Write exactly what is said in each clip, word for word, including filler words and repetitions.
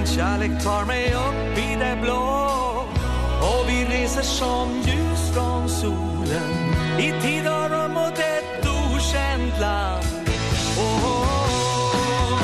din kärlek tar mig upp i det blå. Och vi reser som ljus från solen i tid och rum mot ett okänt land. Oh, oh, oh.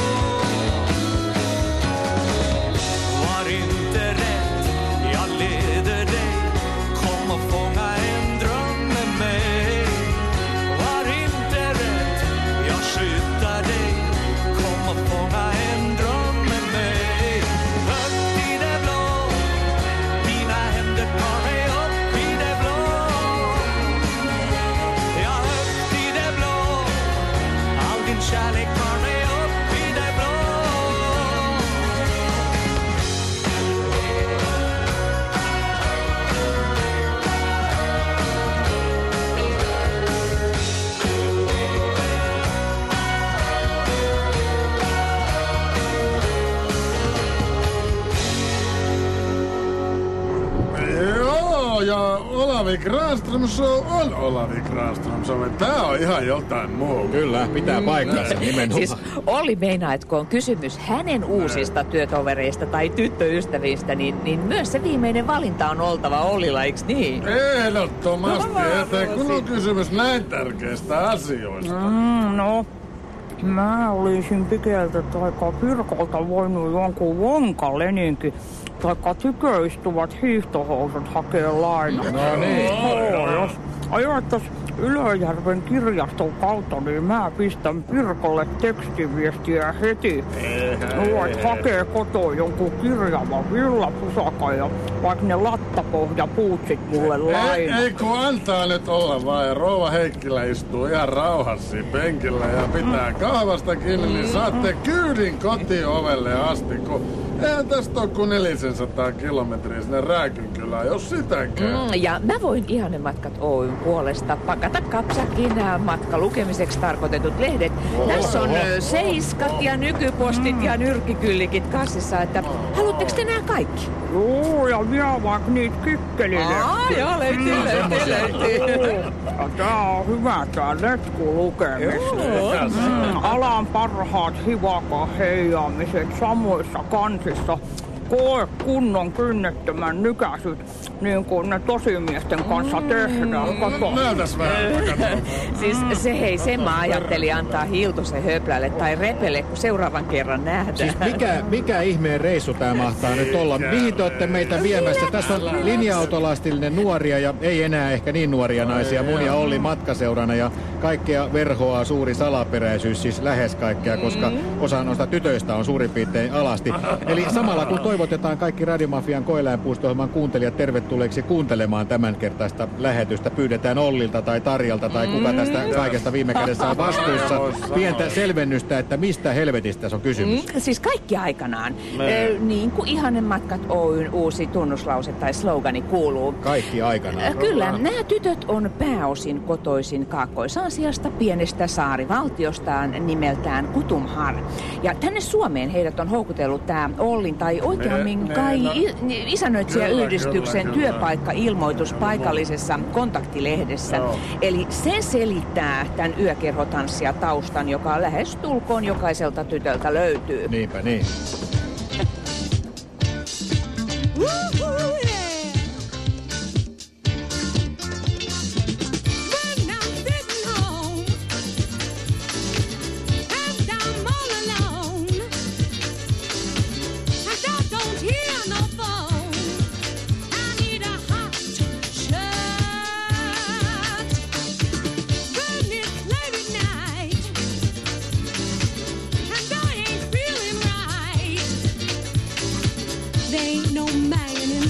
Var inte rädd, jag leder dig. Kom och fånga en dröm med mig. Var inte rädd, jag skyddar dig. Kom och fånga en dröm med mig. Högt i det blå, dina händer tar mig upp i det blå. Ja, högt i det blå, all din kärlek tar mig upp i det blå. Joo, ja Olavi Granström Show on Olavi Granström Show. Tää on ihan jotain muuta. Kyllä, pitää paikkansa nimenomaan. Siis Olli meinaa, että kun on kysymys hänen uusista työtovereista tai tyttöystävistä, niin, niin myös se viimeinen valinta on oltava Ollilla, eikö niin? Ehdottomasti, että kun on kysymys näin tärkeistä asioista. Mm, no, mä olisin Pikeltä taikka Pirkolta voinut jonkun vonkaleninkin taikka tyköistuvat hiihtohousut hakea lainaa. No niin. No, jos ajattais Ylöjärven kirjaston kautta, niin mä pistän Pirkolle tekstiviestiä heti. Voit hakee kotoa jonkun kirjavan villapusakan ja vaikka ne lattapohjapuutsit mulle lainaa. Ei, ei kun antaa nyt olla vaan, ja rouva Heikkilä istuu ihan rauhassa penkillä ja pitää kahvasta kiinni, niin saatte kyydin kotiovelle asti, kun eihän tästä ole kuin neljäsataa kilometriä sinne Rääkynkylään, jos sitäkään. Mm, ja mä voin Ihannematkat Oyn puolesta pakata kapsakin nämä matkalukemiseksi tarkoitetut lehdet. Oho. Tässä on ö, seiskat ja nykypostit mm. ja nyrkkikyllikit kassissa, että haluatteko te nämä kaikki? Joo, ja vielä vaikka niitä kykkelille. Aa, joo, löytyy, mm, löytyy, löytyy. Ja tää on hyvä tää letkulukemista. Mm, alan parhaat hivakaheijamiset samoissa kansissa. Koe kunnon kynnettömän nykäisyt, niin kuin ne tosimiesten kanssa tehdään. Kato. Näytäs vähän. Siis se hei, sen mä ajattelin antaa Hiltusen höplälle tai Repelle, kun seuraavan kerran nähdään. Siis mikä, mikä ihmeen reissu tää mahtaa nyt olla? Mihin te olette meitä viemässä? Tässä on linja-autolastillinen nuoria ja ei enää ehkä niin nuoria naisia. Mun ja Olli matkaseurana ja kaikkea verhoaa suuri salaperäisyys, siis lähes kaikkea, koska osa noista tytöistä on suurin piirtein alasti. Eli samalla kun toivotetaan kaikki Radiomafian Koeläinpuisto-ohjelman kuuntelijat tervetulleeksi kuuntelemaan tämänkertaista lähetystä, pyydetään Ollilta tai Tarjalta tai kuka tästä kaikesta viime kädessä on vastuussa pientä selvennystä, että mistä helvetistä tässä on kysymys. Mm, siis kaikki aikanaan. Ö, niin kuin Ihannematkat Oyn uusi tunnuslause tai slogani kuuluu. Kaikki aikanaan. Ö, kyllä, nämä tytöt on pääosin kotoisin Kaakkois-Aasiasta, pienestä saarivaltiostaan nimeltään Kutumhar. Ja tänne Suomeen heidät on houkutellut tämä Ollin tai oikeammin ne, kai ne, i- isännöitsijäyhdistyksen työpaikka-ilmoitus paikallisessa kontaktilehdessä. Joo. Eli se selittää tämän yökerhotanssia taustan, joka lähes tulkoon jokaiselta tytöltä löytyy. Niinpä niin. There ain't no man in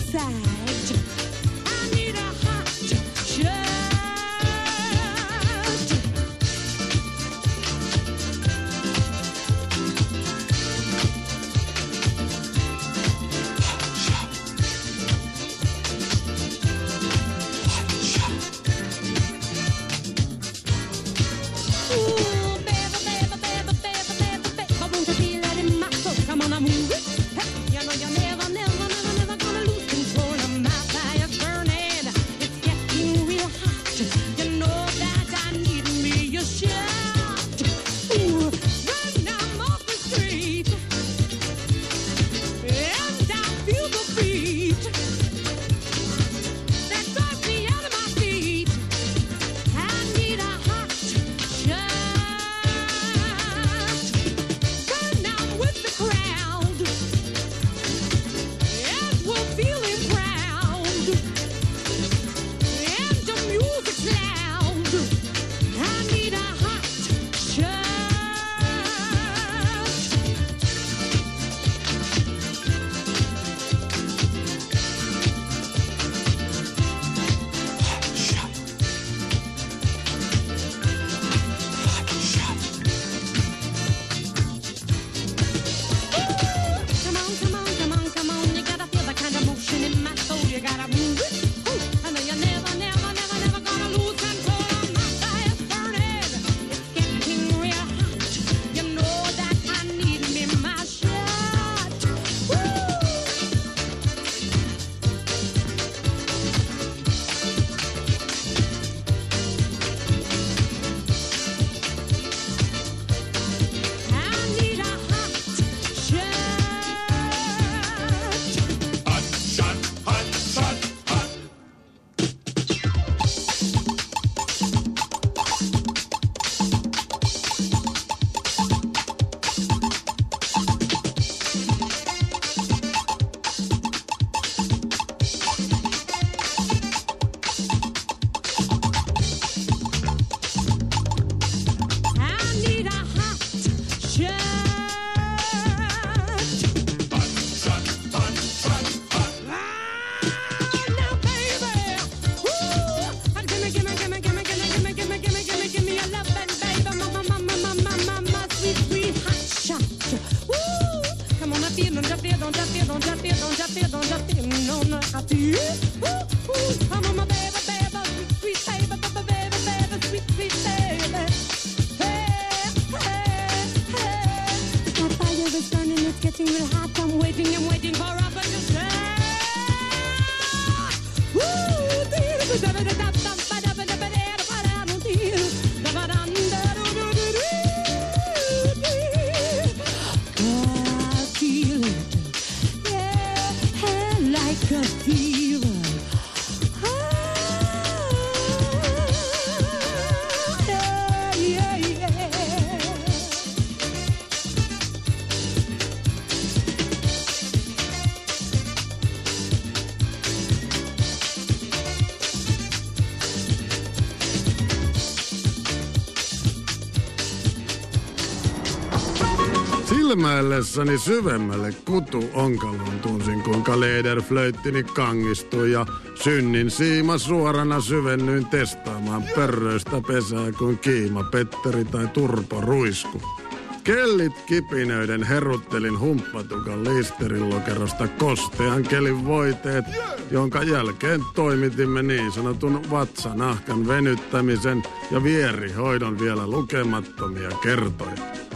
Silmäillessäni syvemmälle kutu-onkaloon tunsin, kuinka lederflöittini kangistui ja synnin siima suorana syvennyin testaamaan pörröistä pesää kuin Kiima, Petteri tai Turpo Ruisku. Kellit kipinöiden heruttelin humppatukan liisterin lokerosta kostean kelin voiteet, jonka jälkeen toimitimme niin sanotun vatsanahkan venyttämisen ja vierihoidon vielä lukemattomia kertoja.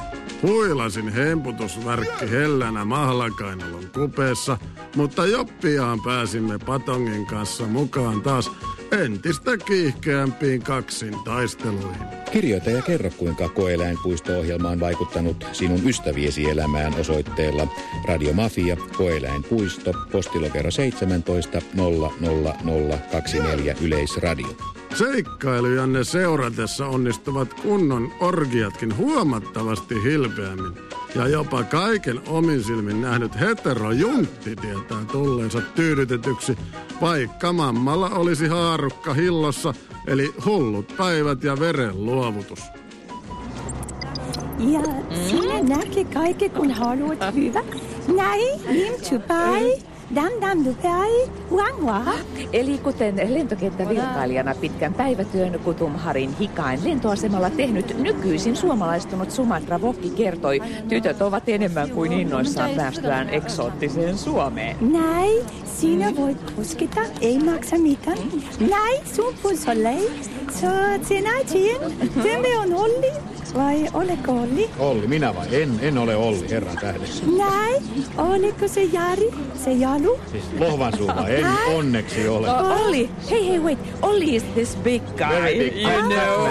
Huilasin hemputusvärkki hellänä mahlakainalon kupeessa, mutta jo pian pääsimme Patongin kanssa mukaan taas entistä kiihkeämpiin kaksin taisteluihin. Kirjoita ja kerro, kuinka Koeläinpuisto-ohjelma on vaikuttanut sinun ystäviesi elämään osoitteella Radiomafia, Koeläinpuisto, postilokero seitsemäntoista nolla nolla nolla kaksikymmentäneljä Yleisradio. Seikkailujanne seuratessa onnistuvat kunnon orgiatkin huomattavasti hilpeämmin. Ja jopa kaiken omin silmin nähnyt heterojuntti tietää tulleensa tyydytetyksi, vaikka mammalla olisi haarukka hillossa, eli hullut päivät ja verenluovutus. Ja sinä näkee kaikki, kun haluat hyvä. Näin, nimtupai. Dam dam dupai, wang wang. Eli kuten lentokenttävirkailijana pitkän päivätyön Kutum Harin Hikain lentoasemalla tehnyt nykyisin suomalaistunut Sumatra Vokki kertoi, tytöt ovat enemmän kuin innoissaan päästyään eksoottiseen Suomeen. Näin, sinä voit puskita, ei maksa mitään. Näin, sun pusolei. Så sinä tien, tymme on Olli. Vai oliko Olli? Olli, minä vai? En, en ole Olli, herran tähdessä. Näin, oliko se Jari, se Jalu? Siis Lohvansuuva, en onneksi ole. Uh, Olli, hey, hey, wait. Olli is this big guy, Very big you guy. know.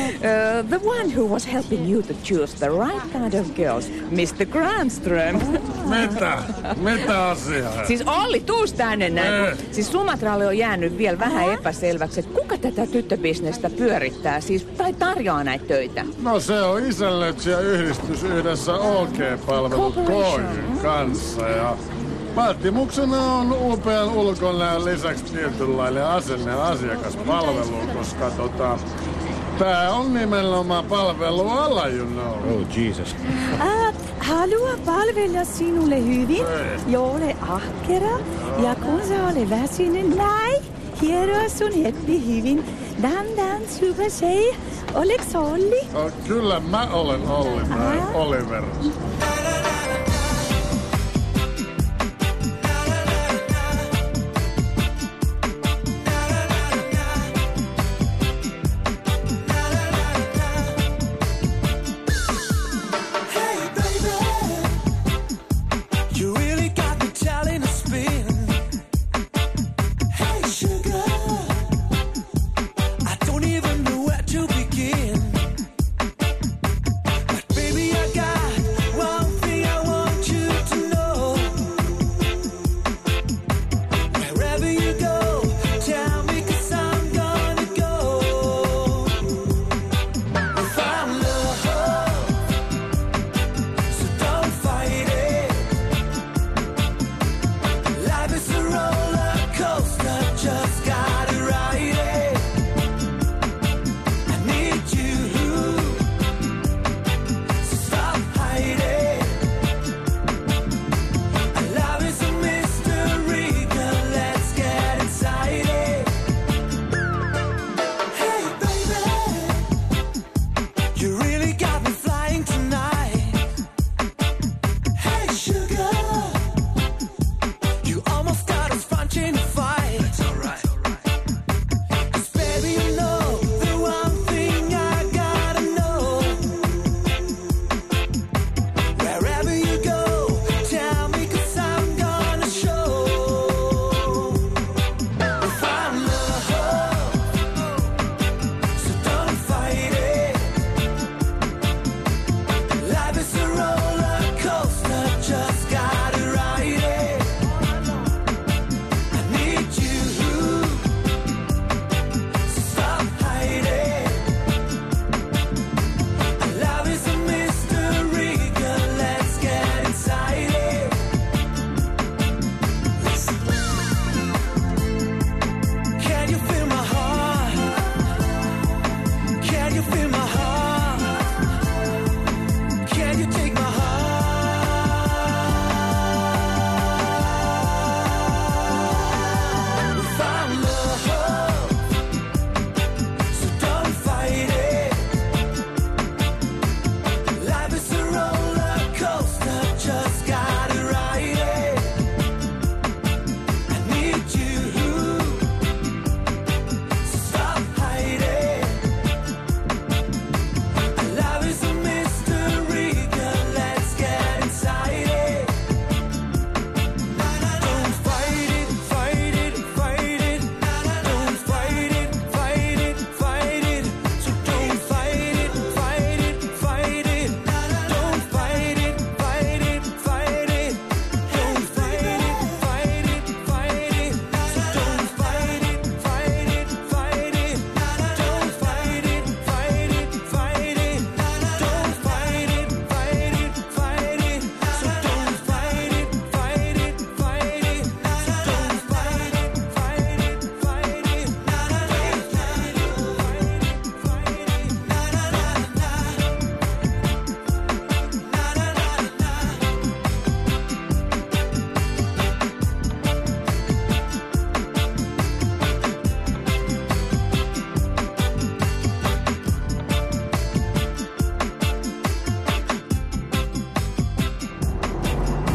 Uh, the one who was helping you to choose the right kind of girls, mister Granström. Mitä? Mitä asiaa? Siis Olli, tuus tänne näin. Siis Sumatralle on jäänyt vielä vähän epäselväksi, että kuka tätä tyttöbisnestä pyörittää, siis, tai tarjoaa näitä töitä. No se on isällöitsijä yhdistys yhdessä O G-palvelu Koin kanssa ja vaatimuksena on upean ulkonäön lisäksi tietynlainen asenne asiakaspalvelu, koska tota, tää on nimenomaan palveluala, you know. Oh Jesus. Ah, haluaa palvella sinulle hyvin, jolle ahkera ja kun sä ole väsynyt näin, hieroa sun hetki hyvin. Dam dam, super tjej. Oliks Olli? No, kyllä mä olen Olli, mä Oliver. Baby, I got one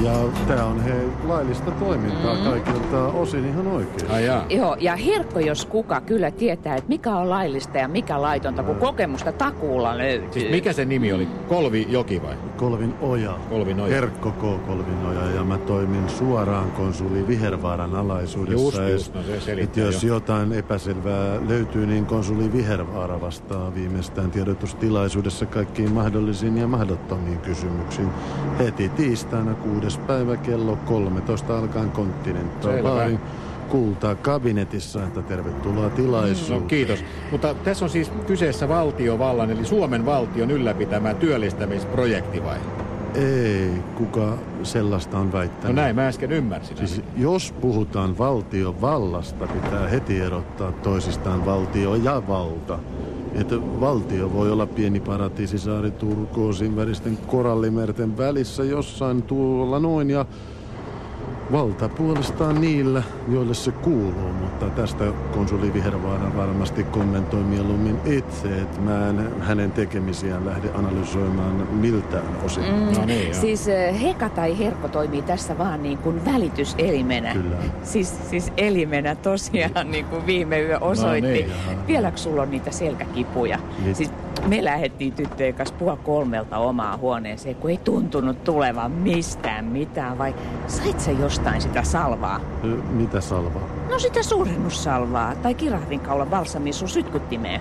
Ja tää on hei laillista toimintaa mm. kaikilta osin ihan oikein. Ai jaa. Joo, ja Herkko jos kuka kyllä tietää, että mikä on laillista ja mikä laitonta, kun kokemusta takuulla löytyy. Siis mikä se nimi oli? Kolvijoki vai? Kolvin Oja. Kolvin Oja. Herkko K. Kolvin Oja, ja mä toimin suoraan konsuli Vihervaaran alaisuudessa. Just, just, no se selittää jos jo. jotain epäselvää löytyy, niin konsuli Vihervaara vastaa viimeistään tiedotustilaisuudessa kaikkiin mahdollisiin ja mahdottomiin kysymyksiin. Heti tiistaina kuudes päivä kello kolmetoista alkaen Continental Baarin kultaa kabinetissa, että tervetuloa tilaisuuteen. No kiitos. Mutta tässä on siis kyseessä valtiovallan, eli Suomen valtion ylläpitämä työllistämisprojekti vai? Ei, kuka sellaista on väittänyt. No näin mä äsken ymmärsin. Siis jos puhutaan valtiovallasta, pitää heti erottaa toisistaan valtio ja valta. Että valtio voi olla pieni paratiisisaari turkoosin väristen korallimerten välissä jossain tuolla noin, ja valta puolestaan niillä, joille se kuuluu, mutta tästä konsuli Vihervaara varmasti kommentoi mieluummin itse, että mä en hänen tekemisiään lähde analysoimaan miltään osin. Mm, no niin, siis Heka tai Herkko toimii tässä vaan niin kuin välityselimenä. Kyllä. Siis, siis elimenä tosiaan, niin kuin viime yö osoitti. No niin, vieläkö sulla on niitä selkäkipuja? Niin. Siis me lähdettiin tyttöjen kanssa puoli kolmelta omaan huoneeseen, kun ei tuntunut tulevan mistään mitään, vai sait sä jostain sitä salvaa? Ö, mitä salvaa? No sitä suurennussalvaa tai kirahdinkaulan balsamia sun sytkuttimeen.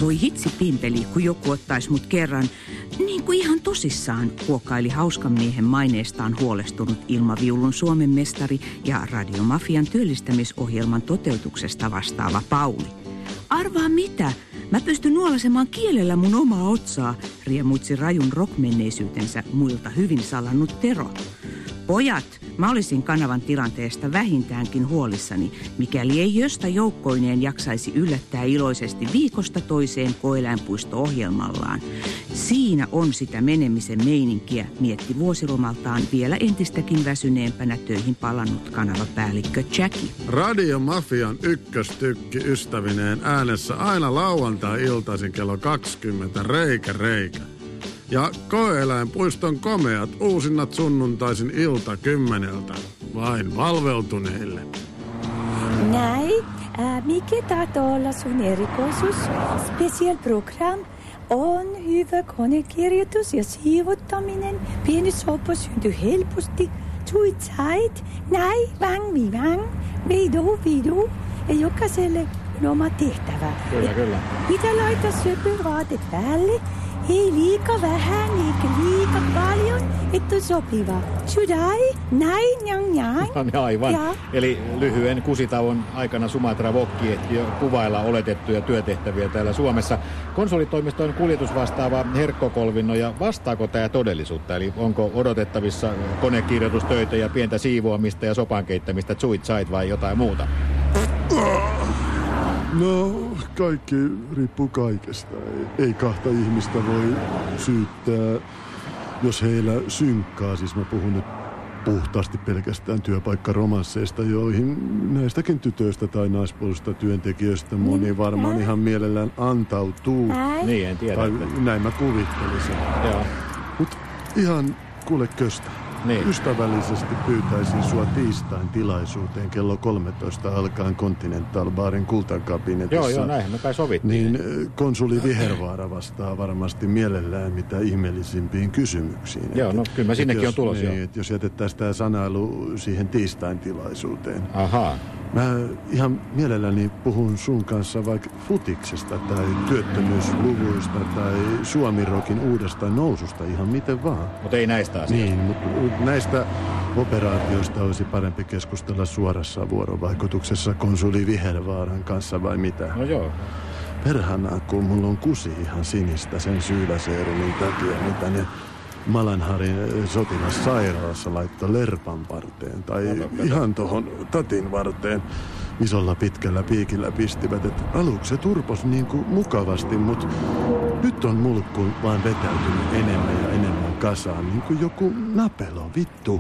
Voi hitsi pimpeli, kun joku ottaisi mut kerran, niin kuin ihan tosissaan, huokaili hauskan miehen maineestaan huolestunut Ilmaviulun Suomen mestari ja Radiomafian työllistämisohjelman toteutuksesta vastaava Pauli. Arvaa mitä? Mä pystyn nuolasemaan kielellä mun omaa otsaa, riemuitsi rajun rockmenneisyytensä muilta hyvin salannut Tero. Pojat, mä olisin kanavan tilanteesta vähintäänkin huolissani, mikäli ei josta joukkoineen jaksaisi yllättää iloisesti viikosta toiseen koeläinpuisto-ohjelmallaan. Siinä on sitä menemisen meininkiä, mietti vuosilomaltaan vielä entistäkin väsyneempänä töihin palannut kanavapäällikkö Jackie. Radiomafian ykköstykki ystävineen äänessä aina lauantai-iltaisin kello kaksikymmentä, reikä reikä. Ja koeeläinpuiston komeat uusinnat sunnuntaisin ilta kymmeneltä. Vain valveutuneille. Näin. Äh, mikä tahtoo olla sun erikoisuus? Special program on hyvä konekirjoitus ja siivottaminen. Pieni sopo syntyy helposti. Suitsait. Näin, vang, vi, vang. Vidu, vidu. Ja jokaiselle on oma tehtävä. Kyllä, kyllä. Pitää laittaa syöpyvaatet päälle. Ei liika vähän, eikä liika paljon, että on sopiva. Sydai, näin, jang, jang. Aivan. Ja. Eli lyhyen kusitauon aikana Sumatra vokki ehti jo kuvailla oletettuja työtehtäviä täällä Suomessa. Konsolitoimiston kuljetusvastaava Herkko Kolvinnoja, vastaako tämä todellisuutta? Eli onko odotettavissa konekirjoitustöitä ja pientä siivoamista ja sopan keittämistä suitsait vai jotain muuta? No, kaikki riippuu kaikesta. Ei kahta ihmistä voi syyttää, jos heillä synkkaa. Siis mä puhun nyt puhtaasti pelkästään työpaikkaromansseista, joihin näistäkin tytöistä tai naispuolisista työntekijöistä moni varmaan ihan mielellään antautuu. Niin, en tiedä. Tai näin mä kuvittelisin. Joo. Mut ihan kuule köstä. Niin. Ystävällisesti pyytäisin sua tiistain tilaisuuteen kello kolmetoista alkaen Continental Barin kultakabinetissa. Joo, joo, näinhän me kai sovittiin. Niin konsuli Vihervaara vastaa varmasti mielellään mitä ihmeellisimpiin kysymyksiin. Joo, no kyllä mä sinnekin on tulos. Niin, että jos jätettäisiin tämä sanailu siihen tiistain tilaisuuteen. Ahaa. Mä ihan mielelläni puhun sun kanssa vaikka futiksesta tai työttömyysluvuista tai Suomirokin uudesta noususta, ihan miten vaan. Mutta ei näistä asioista. Niin, mutta näistä operaatioista olisi parempi keskustella suorassa vuorovaikutuksessa konsuli Vihervaaran kanssa vai mitä? No joo. Perhana, kun mulla on kusi ihan sinistä sen syydäseerumin takia, mitä ne Malanharin sotilassairaalassa laittoi lerpan varteen tai ihan tohon tatin varteen isolla pitkällä piikillä pistivät, että aluksi se turpos niin kuin mukavasti, mutta nyt on mulkku vaan vetäytynyt enemmän ja enemmän kasaan, niin kuin joku napelo, vittu.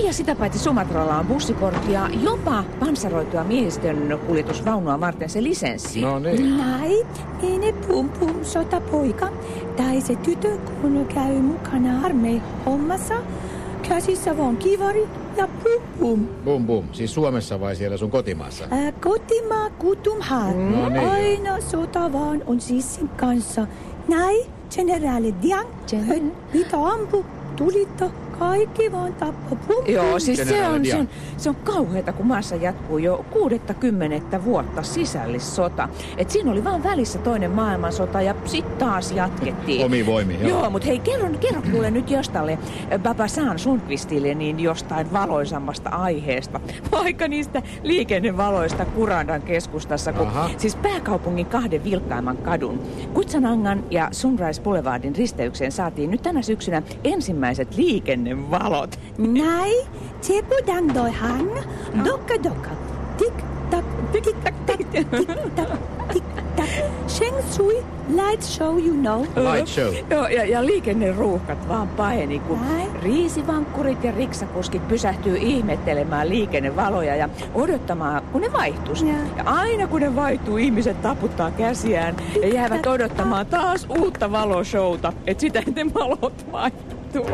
Niin ja sitä paitsi Sumatralla on bussikortti ja jopa panssaroitua miehistön kuljetusvaunua varten se lisenssi. No niin. Näin, ene pum pum sotapoika. Tai se tytö, kun käy mukana armeijan hommassa. Käsissä vaan kivari ja pum pum. Bum bum. Siis Suomessa vai siellä sun kotimaassa? Ää, kotimaa Kutumhar. Mm. No niin. Aina sota vaan on sissin kanssa. Näin, generaali Diang. Gen- Mitä ampu, tulitto, kaikki vaan tappa pum pum. Joo, siis se Generaali on, se, Diang. on, se on kauheata, kun maassa jatkuu jo kuudettakymmenettä vuotta sisällissota. Et siinä oli vaan välissä toinen maailmansota ja sit taas jatkettiin. Omi voimi, joo. Joo, mutta hei, kerro, kerro kuule nyt jostalle Babasan Sundqvistille niin jostain valoisammasta aiheesta. Vaikka niistä liikennevaloista Kurandan keskustassa, kun Aha. siis pääkaupungin kahden vilkkaimman kadun, Kutsanangan ja Sunrise Boulevardin risteykseen saatiin nyt tänä syksynä ensimmäiset liikennevalot. Näin, tsepu dang doi hang, dokka dokka. Tik tak, tik tak, tik tak, tik tak. Sheng sui, light show you know. Light show. Joo, ja, ja liikenneruuhkat vaan paheni, kun Näin. riisivankkurit ja riksakuskit pysähtyy ihmettelemään liikennevaloja ja odottamaan, kun ne vaihtus. Ja. Ja aina kun ne vaihtuu, ihmiset taputtaa käsiään ja jäävät odottamaan taas uutta valoshowta, että sitä ennen valot vaihtuu.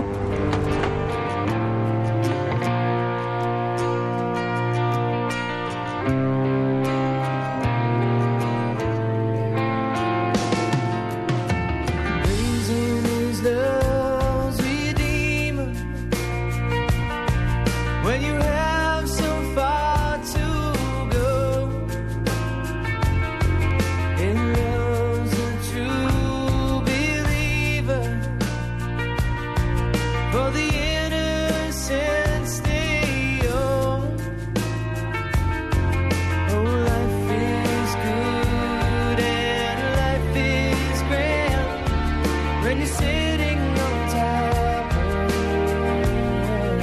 Blazing is love's redeemer. When you have so far to go, in love's a true believer. For the innocence they own. Oh, life is good and life is grand when you're sitting on top of it.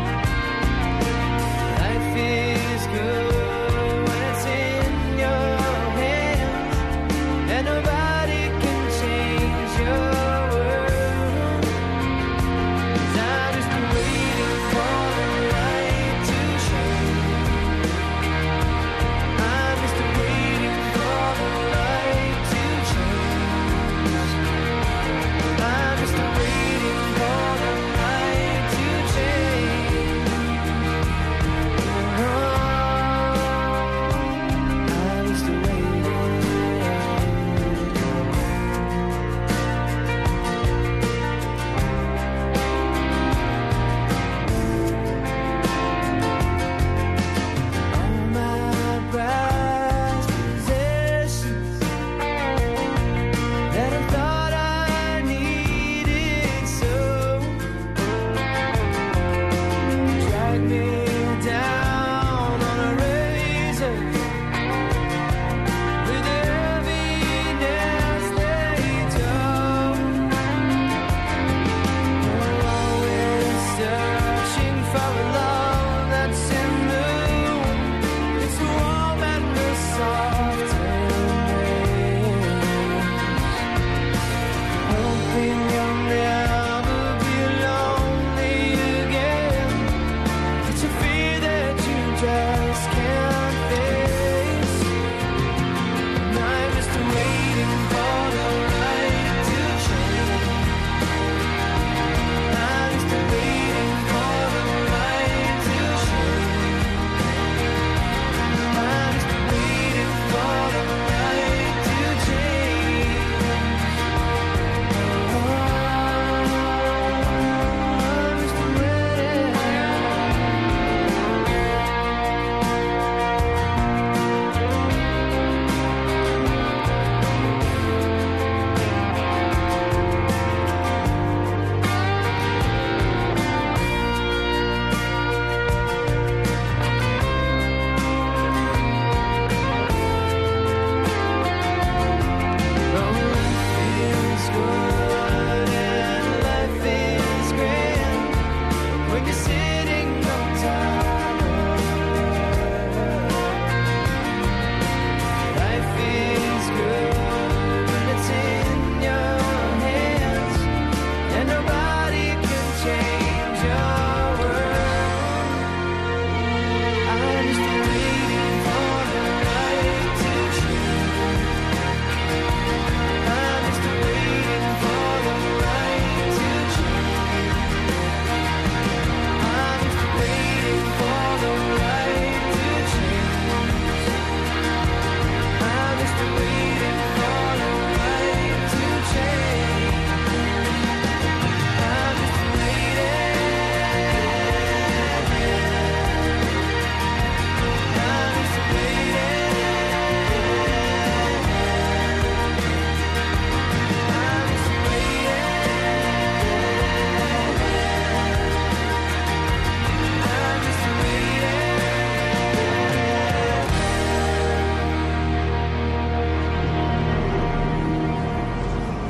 Life is good when it's in your hands, and nobody can change your world. 'Cause I'm just waiting for the light to shine. I'm just waiting for the light to change. I'm just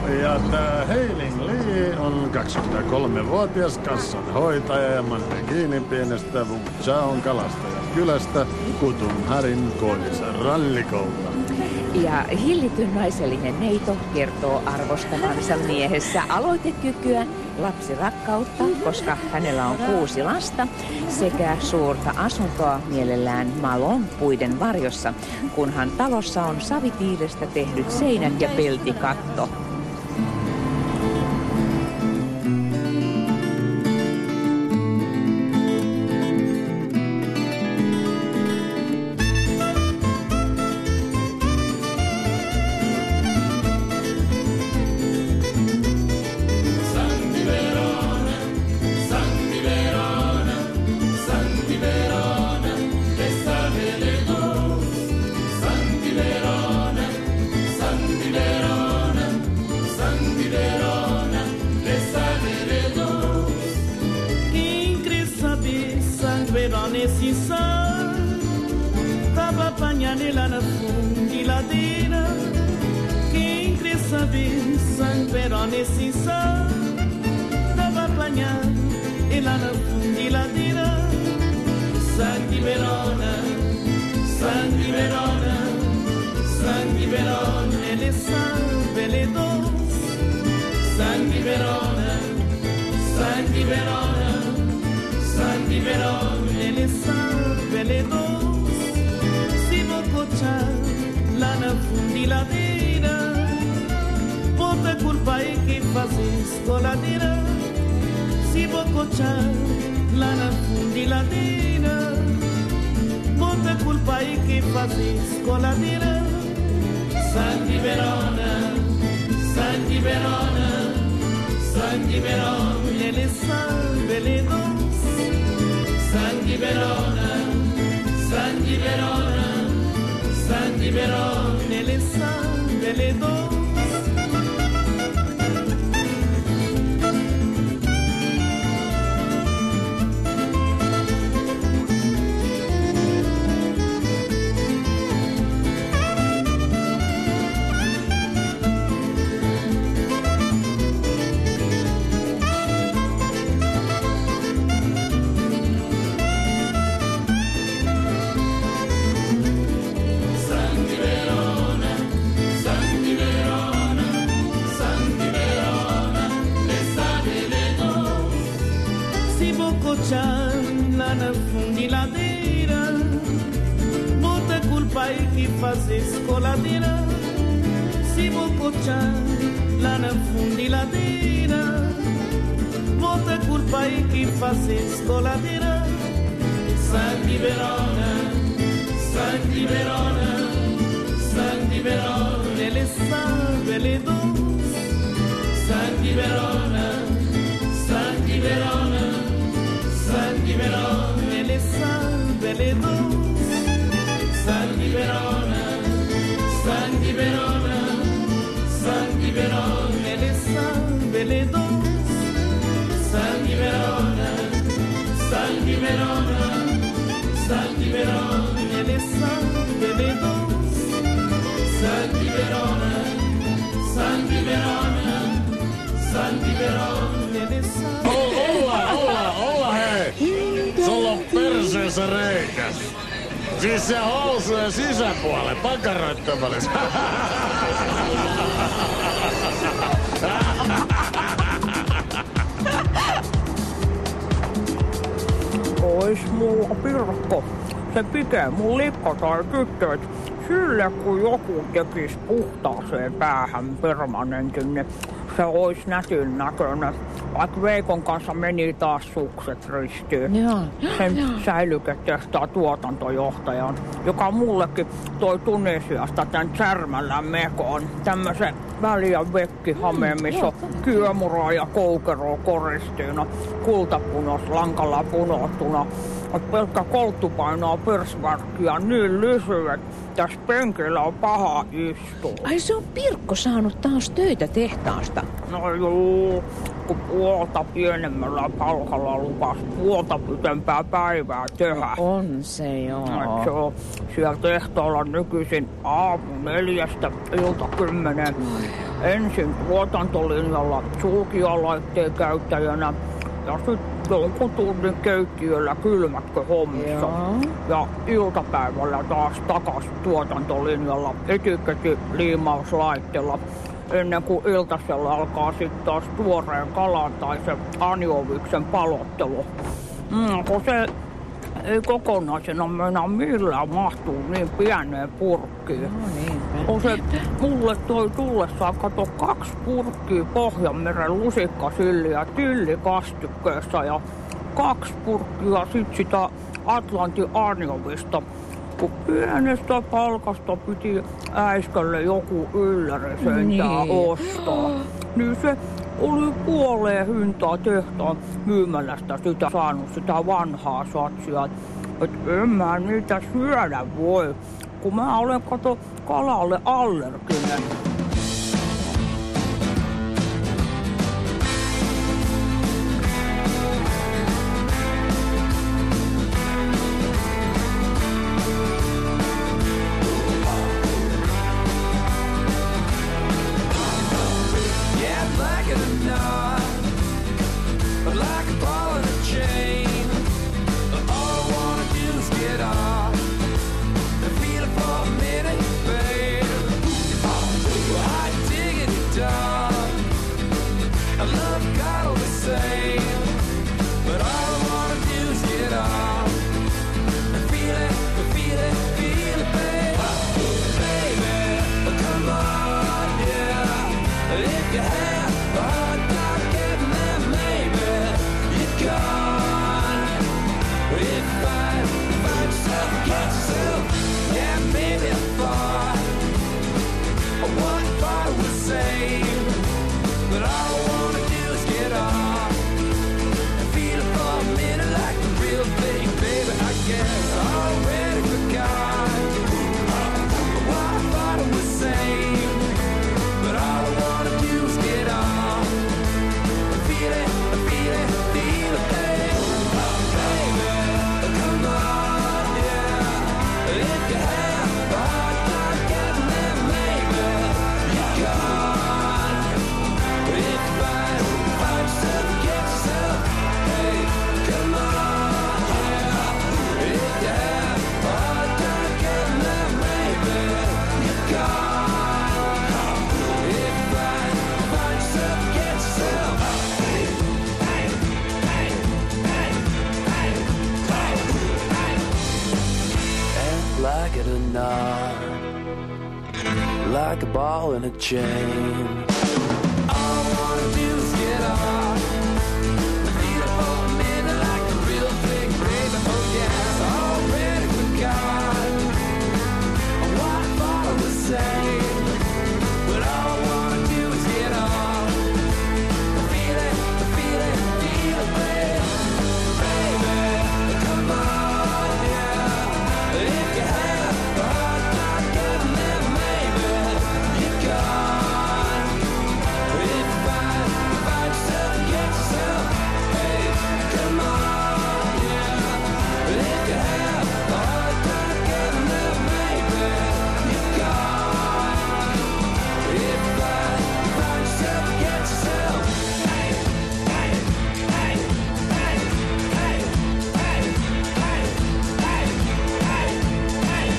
Ja tää Heiling Lee on kaksikymmentäkolmevuotias kassanhoitaja ja Mannekiinin pienestä Wuchaon kalastajan kylästä Kutumharin koillisen rannikolta. Ja hillityn naisellinen neito kertoo arvostamansa miehessä aloitekykyä, lapsirakkautta, koska hänellä on kuusi lasta, sekä suurta asuntoa mielellään Malon puiden varjossa, kunhan talossa on savitiilestä tehdyt seinät ja peltikatto. Olla, olla, olla hei! Sulla on perseessä reikä. Siis se housujen sisäpuolelle, pakaroitten välissä. Ois mulla Pirkko. Se pitää mun likka tai tyttö, et sille kun joku tekis puhtaaseen päähän permanentin, niin se ois nätin näköinen. Vaikka Veikon kanssa meni taas sukset ristiin. Joo. Sen säilyketestaa tuotantojohtajan, joka mullekin toi Tunisiasta tän Särmälän mekon. Tämmösen väliä vekkihameen, missä on kyömuraa ja koukeroa koristiina, kultapunos lankalla punottuna. Pelkkä kolttu painaa persvärkkiä niin lyhyet, että tässä penkillä on paha istua. Ai se on Pirkko saanut taas töitä tehtaasta. No juu, kun puolta pienemmällä palkalla lupas puolta pitempää päivää tehdä. On se joo. Se on siellä tehtaalla nykyisin aamu neljästä ilta kymmeneen. ensin tuotantolinjalla sulkijalaitteen käyttäjänä ja sitten jonkun tunnin keittiöllä kylmätköhommissa. Ja iltapäivällä taas takaisin tuotantolinjalla etiketiliimauslaitteella. Ennen kuin iltasella alkaa sitten taas tuoreen kalan tai se anjoviksen palottelu. Mm, kun se ei kokonaisena mennä millään mahtuu niin pieneen purkkiin. No niin. Kun se mulle toi tullessaan, kato, kaksi purkkiä Pohjanmeren lusikkasilliä tillikastykkeessa ja kaksi purkkia sit sitä Atlantin anjovista. Kun pienestä palkasta piti äiskälle joku ylläri sentään niin ostaa, niin se oli puoleen hintaa tehtaan myymälästä sitä saanut sitä vanhaa satsia. Että en mä niitä syödä voi, kun mä olen kato kalalle allerginen. Like a ball in a chain. All I wanna do is get off. Feel it for a minute like a real big raven. Oh yeah, it's already forgot what I thought I was saying. But all I wanna do is get off. Feel it, feel it, feel it, baby. Baby, come on, yeah. If you have a hard time getting there, maybe you gone. If I find yourself, get yourself. Hey, come on, yeah. If you have a hard time getting there, maybe you gone. If I find yourself, get yourself. Hey, hey, hey, hey, hey, hey, hey, hey, hey, hey,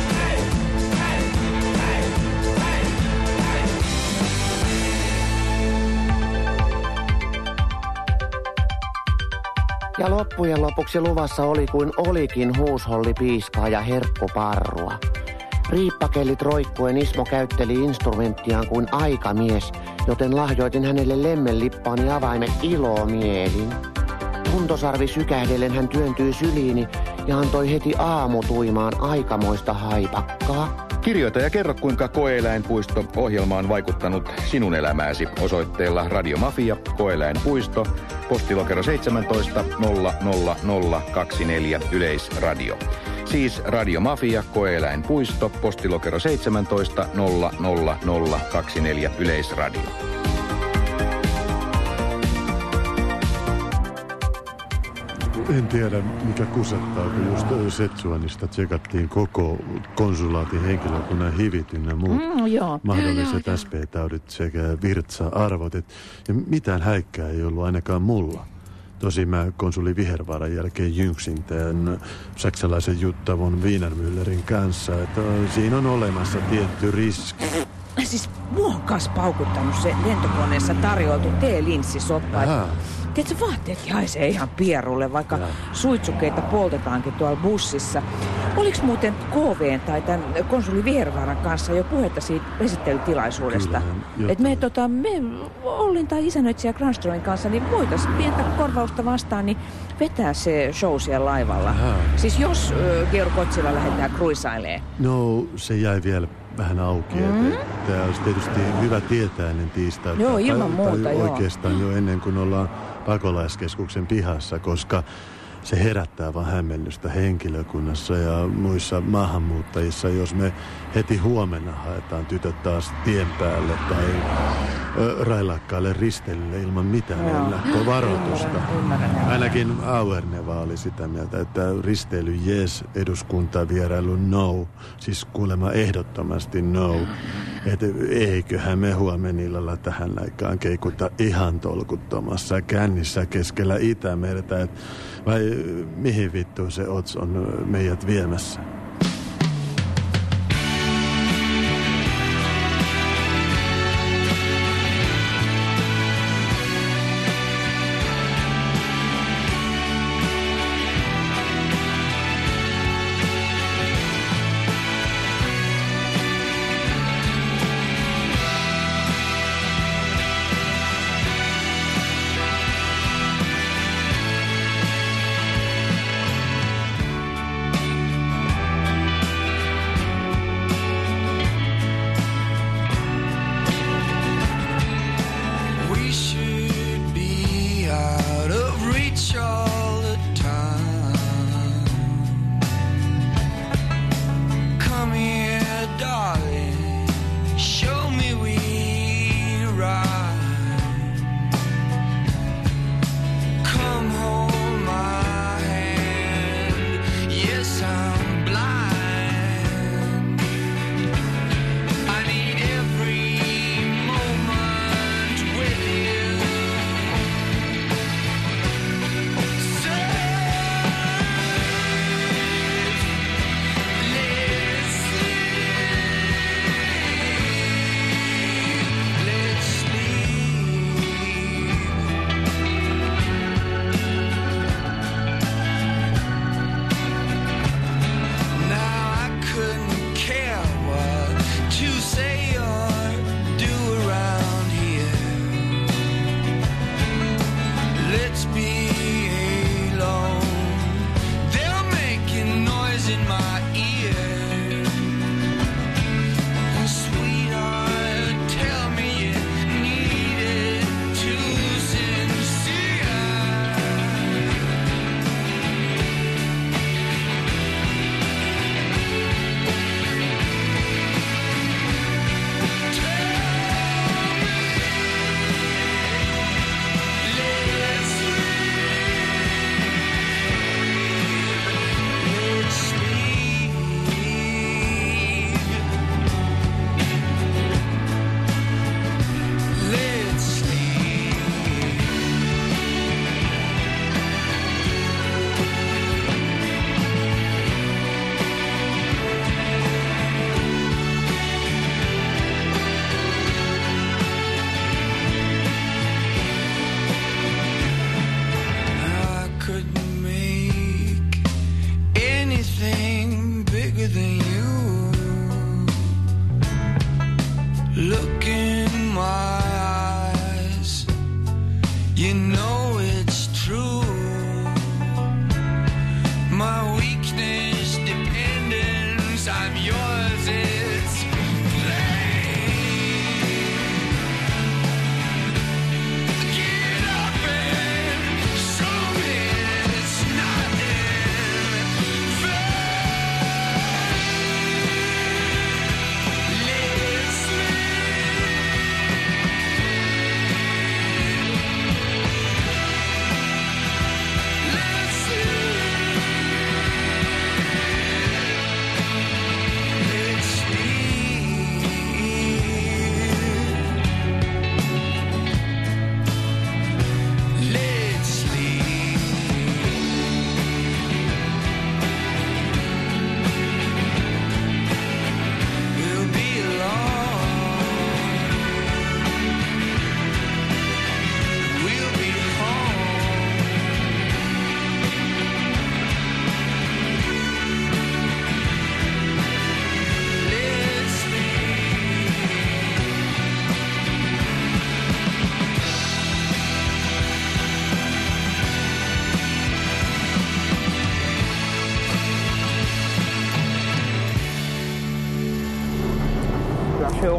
Ja loppujen lopuksi luvassa oli kuin olikin huusholli piiskaa ja herkkuparrua. Riippakellit roikkuen Ismo käytteli instrumenttiaan kuin aikamies, joten lahjoitin hänelle lemmenlippaani avaimet ilomielin. Tuntosarvi sykähdellen hän työntyi syliini ja antoi heti aamutuimaan aikamoista haipakkaa. Kirjoita ja kerro, kuinka Koe-eläinpuisto ohjelma on vaikuttanut sinun elämääsi osoitteella Radiomafia, Koe-eläinpuisto, postilokero seitsemäntoista nolla nolla nolla kaksikymmentäneljä Yleisradio. Siis Radiomafia, Koe-eläinpuisto, postilokero seitsemäntoista nolla nolla nolla kaksikymmentäneljä Yleisradio. En tiedä, mikä kusettaa, kun just Setsuanista tsekattiin koko konsulaatin henkilökunnan hivit ynnä muut Mm, joo. mahdolliset Joo, joo, S P-taudit sekä virtsa-arvot. Et, ja mitään häikkää ei ollut ainakaan mulla. Tosi mä konsuli Vihervaaran jälkeen jynksin tämän saksalaisen Jutta von Wienermüllerin kanssa, että siinä on olemassa tietty riski. Siis mua on kas paukuttanut se lentokoneessa tarjoltu teelinssisoppa. Tiedätkö, vaatteetkin haisee ihan pierulle, vaikka ja. suitsukeita poltetaankin tuolla bussissa. Oliko muuten K V:n tai tämän konsuli Vihervaaran kanssa jo puhetta siitä esittelytilaisuudesta? Että me, tota, me Ollin tai isännöitsijä Granströmin kanssa, niin voitaisiin pientä korvausta vastaan, niin vetää se show siellä laivalla. Aha. Siis jos äh, Georg Kotsila lähdetään kruisailemaan. No, se jäi vielä vähän auki. Mm. Tämä olisi tietysti hyvä tietää ennen tiistaita. Joo, ilman tai, muuta, tai joo. Oikeastaan jo ennen kuin ollaan pakolaiskeskuksen pihassa, koska se herättää vaan hämmennystä henkilökunnassa ja muissa maahanmuuttajissa, jos me heti huomenna haetaan tytöt taas tien päälle tai ö, railakkaalle risteilylle ilman mitään ennakkovaroitusta. Ainakin Auerneva oli sitä mieltä, että risteily yes, eduskuntavierailu no, siis kuulemma ehdottomasti no. Että eiköhän me huomenillalla tähän aikaan keikuta ihan tolkuttomassa kännissä keskellä Itämertä, et vai mihin vittuun se Ots on meidät viemässä?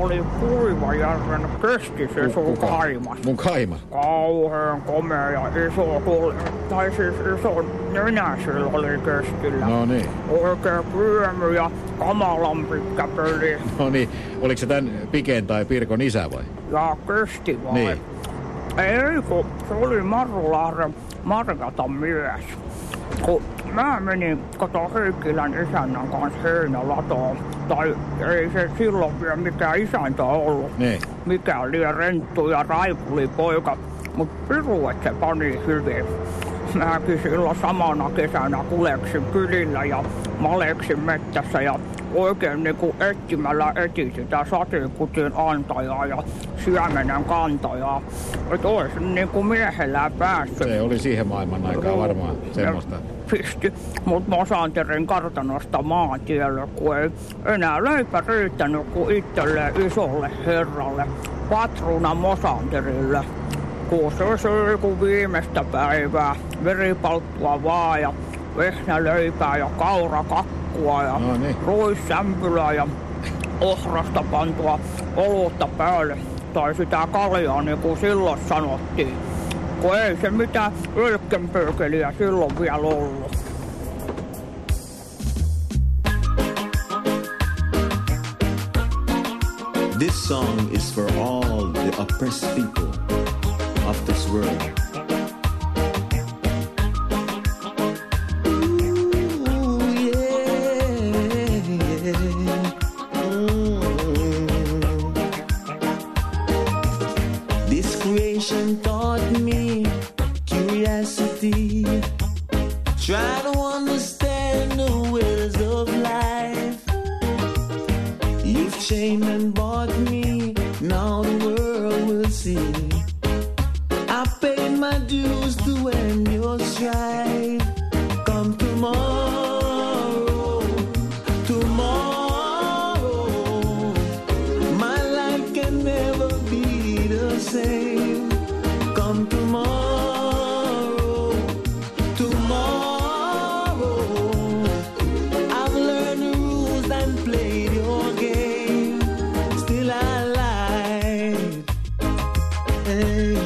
oli Kuivajärven Kesti se sun kaimas. Mun kaima? Kauheen komea ja iso kul... Tai siis iso nenä sillä oli Kestillä. No niin. Oikein pyömy ja kamalan pitkä pöli. No niin. Oliko se tän Piken tai Pirkon isä vai? Ja Kesti vai? Niin. Ei, kun se oli Marrulahden Margatan mies. Kun mä menin kato Heikkilän isännän kanssa heinälatoon. Tai ei se silloin vielä mikään isäntä ollut. Niin. Mikä liian renttu ja raipuli poika. Mut piru, et se pani hyvin. Mäkin silloin samana kesänä kuleksin kylillä ja maleksin mettässä ja oikein niinku etsimällä etsin sitä sateenkutin antajaa ja syömenen kantajaa. Et ois niinku miehellä päässyt. Se oli siihen maailman aikaan varmaan semmoista. Pisti mut Mosanterin kartanosta maantielle, kun ei enää leipä riittänyt kuin itselleen isolle herralle. Patruna Mosanterille. Kun se söi kun viimeistä päivää, veripalttua vaan ja vehnäleipää ja kaurakakkua ja no niin. ruissämpylää ja ohrasta pantua olutta päälle. Tai sitä kaljaa, niin kuin silloin sanottiin. Kun ei se mitään ylkkenpöökeliä silloin vielä ollut. This song is for all the oppressed people of this world. Taught me curiosity, try to understand the ways of life. You've chained and bought me, now the world will see. I paid my dues to end your strife. Come tomorrow, tomorrow, my life can never be the same. Come tomorrow, tomorrow, I've learned the rules and played your game. Still I lied, hey.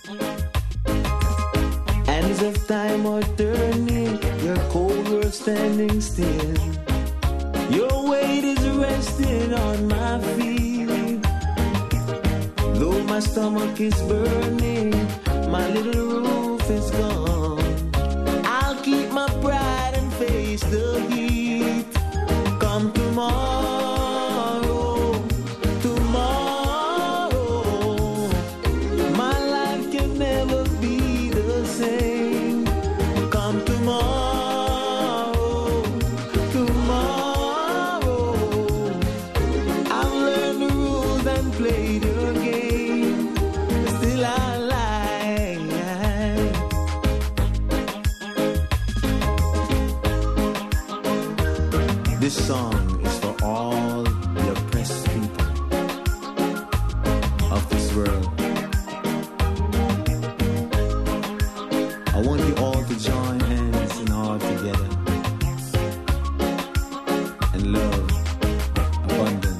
And as if time were turning, your cold world standing still. Your weight is resting on my feet. Though my stomach is burning, my little roof is gone. I'll keep my pride and face the heat. Come tomorrow, tomorrow, my life can never be the same. Come tomorrow, tomorrow, I've learned the rules and played your game. Still I lie. This song is for all the oppressed people of this world. I want you all to join hands and heart together and love abundant.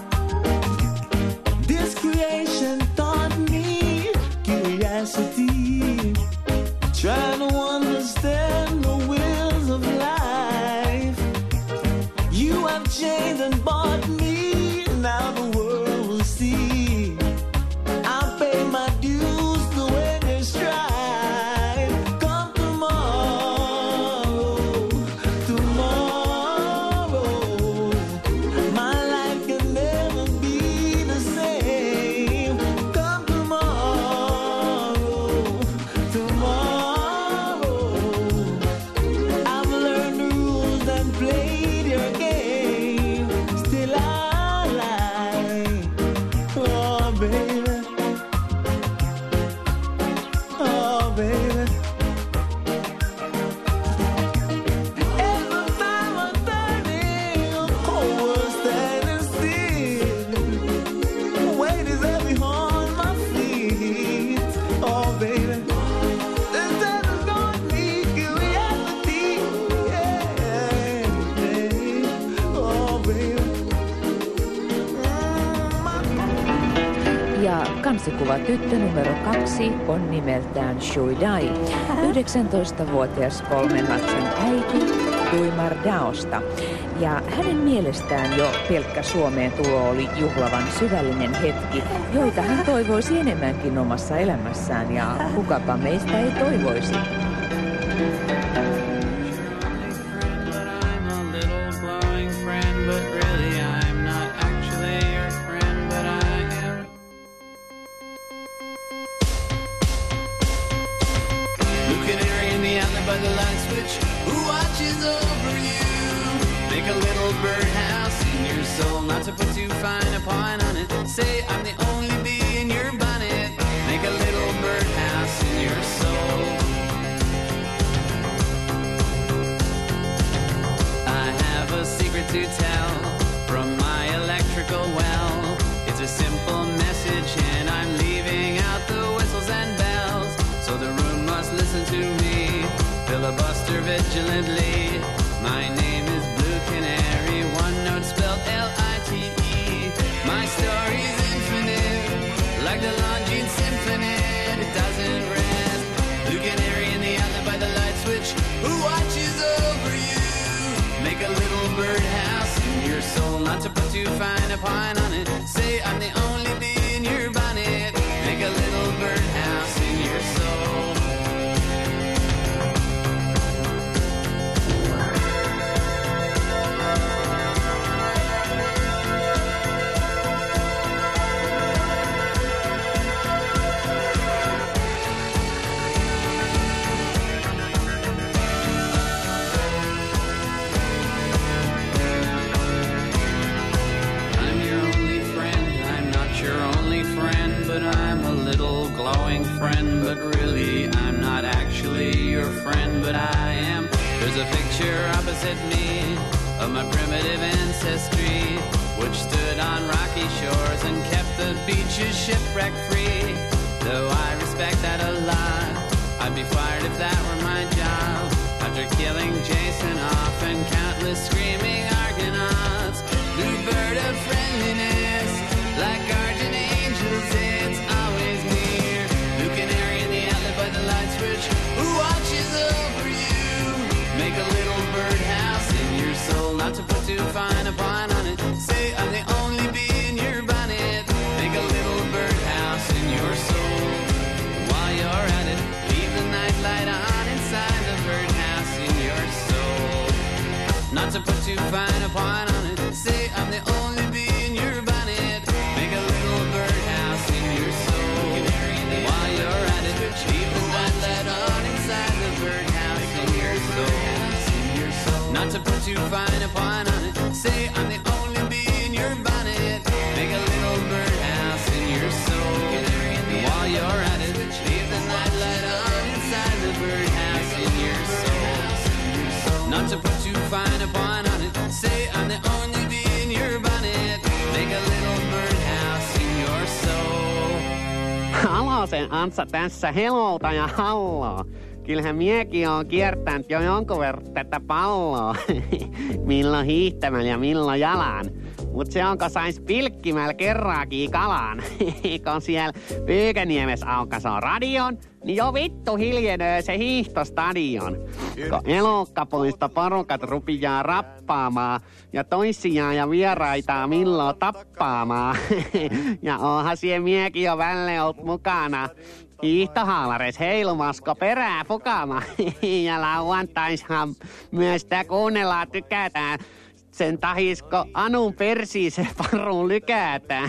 This creation taught me curiosity, trying to understand the wills of life. You have changed and bought me, now the world will see. I pay my dues to win this strife. Come tomorrow. kansikuva tyttö numero kaksi on nimeltään Shui Dai, yhdeksäntoistavuotias kolmen lapsen äiti Tuimar Daosta. Ja hänen mielestään jo pelkkä Suomeen tulo oli juhlavan syvällinen hetki, joita hän toivoisi enemmänkin omassa elämässään, ja kukapa meistä ei toivoisi. By the light switch, who watches over you? Make a little birdhouse in your soul, not to put too fine a point on it. Say I'm the only bee in your bonnet. Make a little birdhouse in your soul. I have a secret to tell from my electrical well. It's a simple message and I'm leaving out the whistles and bells, so the room must listen to me. Filibuster vigilantly. My name is Blue Canary, one note spelled L I T E. My story's infinite, like the Longines Symphony. It doesn't rest. Blue Canary in the outlet by the light switch, who watches over you? Make a little birdhouse in your soul, not to put too fine a point on it. Say I'm the only bee in your bonnet. Make a little birdhouse in your soul. Glowing friend, but really I'm not actually your friend, but I am. There's a picture opposite me of my primitive ancestry, which stood on rocky shores and kept the beaches shipwreck free. Though I respect that a lot, I'd be fired if that were my job. After killing Jason off and countless screaming Argonauts, new bird of friendliness, like guardian angels, it's always near. Blue Canary in the outlet by the light switch, who watches over you? Make a little birdhouse in your soul, not to put too fine a point on it. Say I'm the only bee in your bonnet. Make a little birdhouse in your soul. While you're at it, leave the night light on inside the birdhouse in your soul. Not to put too fine a point on it. Say I'm the only bee in your bonnet. Make a little birdhouse in your soul. While you're at it, leave the night light on inside the birdhouse in your soul. Not to put too fine a point on it. Say I'm the only bee in your bonnet. Make a little birdhouse in your soul. While you're at it, leave the night light on inside the birdhouse in your soul. Not to put too fine a point on it. Say I'm the only bee in your bonnet. Make a little birdhouse in your soul. Halosen Antsa tässä, helolta ja halloa. Kyllähän miekin on kiertänyt jo jonkun verran tätä palloa. Milloin hiihtämällä ja milloin jalan. Mut se onko sais pilkkimällä kerraakin kalan. Kun siellä Pyykäniemessä aukasoo radion, niin jo vittu hiljenee se hiihtostadion. Kun elokkapuista porukat rupiaa rappaamaan ja toisiaan ja vieraitaa milloin tappaamaan. Ja onhan siellä miekin jo välle ollut mukana hiihtohaalareissa heilumasko perää pukama. Ja lauantaishan myös sitä kuunnellaan tykätään. Sen tahisko Anun persiin se paruun lykätään.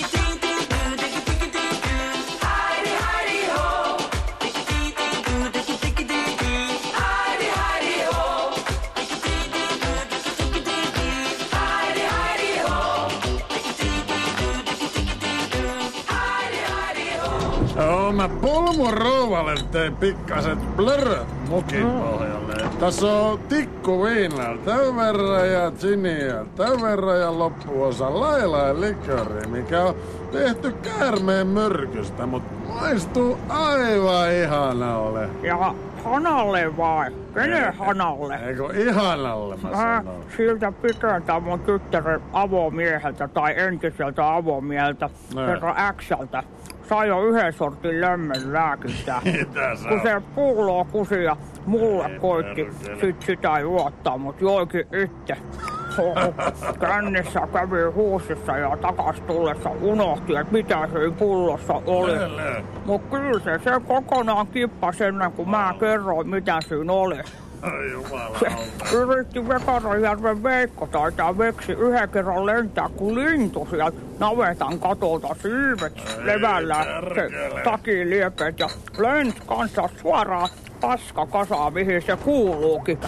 Joo, mä Pulmun rouvalle tein pikkaset blöröt mukin pohjalle. Tässä on tikku viinaa tämän verran ja giniä tämän verran ja loppuosa lailla ja liköri, mikä on tehty käärmeen myrkystä, mut maistuu aivan ihanalle. Ja Hanalle vai? Kenen Hanalle? Eikö ihanalle mä sanon? Äh, siltä pitää mun tyttären avomieheltä tai entiseltä avomieheltä, joka Xltä. sai jo yhden sortin lämmön lääkintää. Mitä sä Kun se pulloa kusi ja mulle koitti, sit sitä juottaa, mut joikin itse. Kännissä kävi huusissa ja takas tullessa unohti, että mitä se pullossa oli. Mut kyllä se, se kokonaan kippasi ennen kuin mä kerroin, mitä siinä oli. Ai jumala. Se yritti Vekaranjärven Veikko taitaa veksi yhden kerran lentää, kun lintu sieltä navetan katolta siivet levällä se takin liepeet ja lensi kanssa suoraan paskakasaan, mihin se kuuluukin.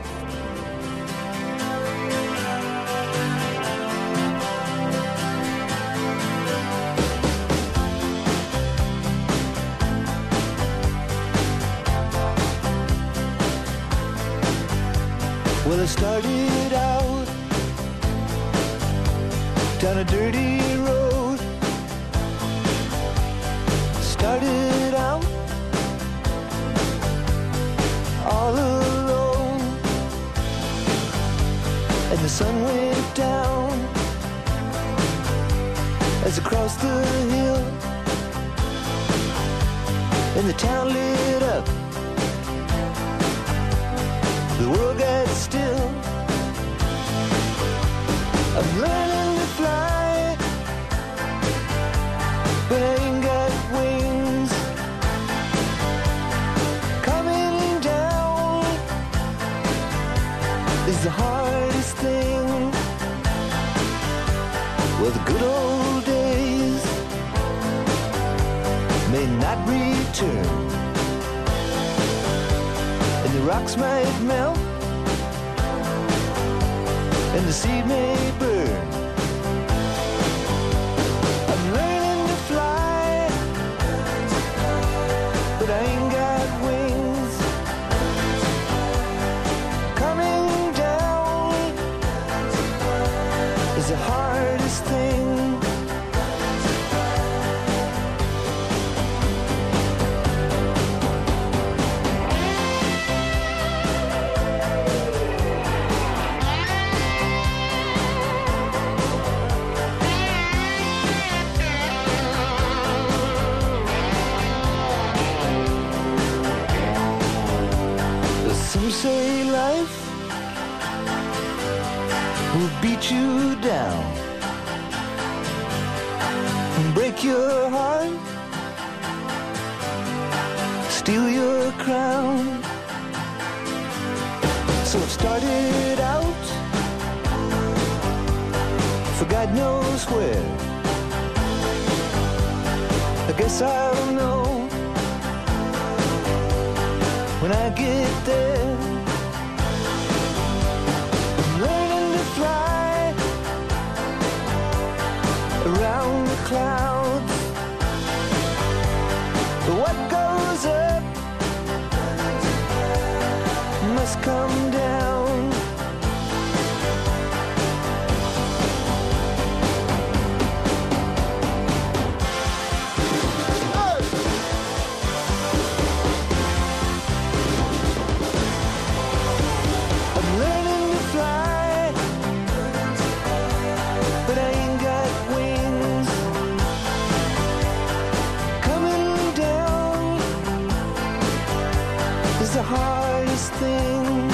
Well, it started out down a dirty road. Started out all alone, and the sun went down as I crossed the hill, and the town lit up. The world got still. I'm learning to fly, but I ain't got wings. Coming down is the hardest thing. Well, the good old days may not return, and the rocks might melt, and the seed may burn. I'm learning to fly, but I ain't got wings. Coming down is the hardest thing. Some say life will beat you down and break your heart, steal your crown. So it started out for God knows where. I guess I'll know when I get there. I'm learning to fly around the clouds. What goes up must come down. The hardest thing.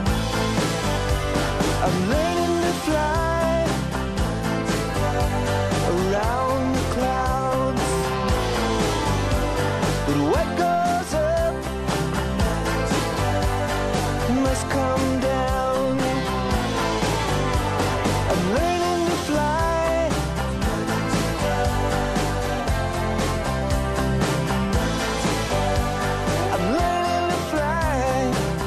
I'm learning to fly around the clouds, but what goes up must come down. I'm learning to fly. I'm learning to fly.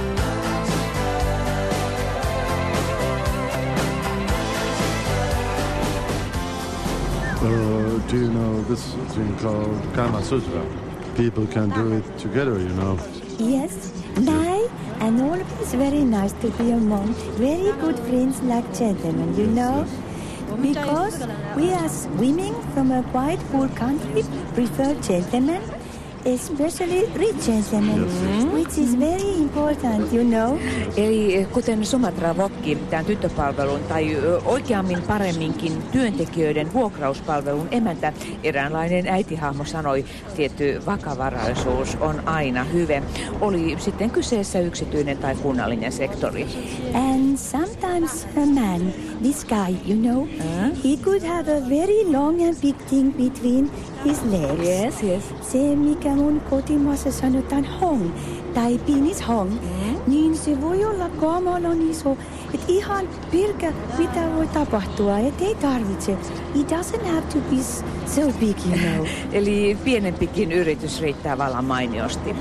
Uh, do you know this thing called Kama Sutra? People can do it together, you know. Yes, nice and always very nice to be among very good friends like gentlemen, you know. Because we are women from a quite poor country prefer gentlemen, especially rich gentlemen, which is very important, you know. Eli kuten Sumatra Vokki, tämän tyttöpalvelun tai ö, oikeammin paremminkin työntekijöiden vuokrauspalvelun emäntä, eräänlainen äitihahmo sanoi, tietty vakavaraisuus on aina hyve. Oli sitten kyseessä yksityinen tai kunnallinen sektori. And sometimes a man, this guy, you know, Huh? he could have a very long and big thing between his legs. Yes, yes. Se, mikä mun kotimaassa sanotaan hong, tai penis hong, Mm. niin se voi olla kamalan iso, että ihan pilkä mitä voi tapahtua, et ei tarvitse. It doesn't have to be s- so big, you know. Eli pienempikin yritys riittää vallan mainiosti.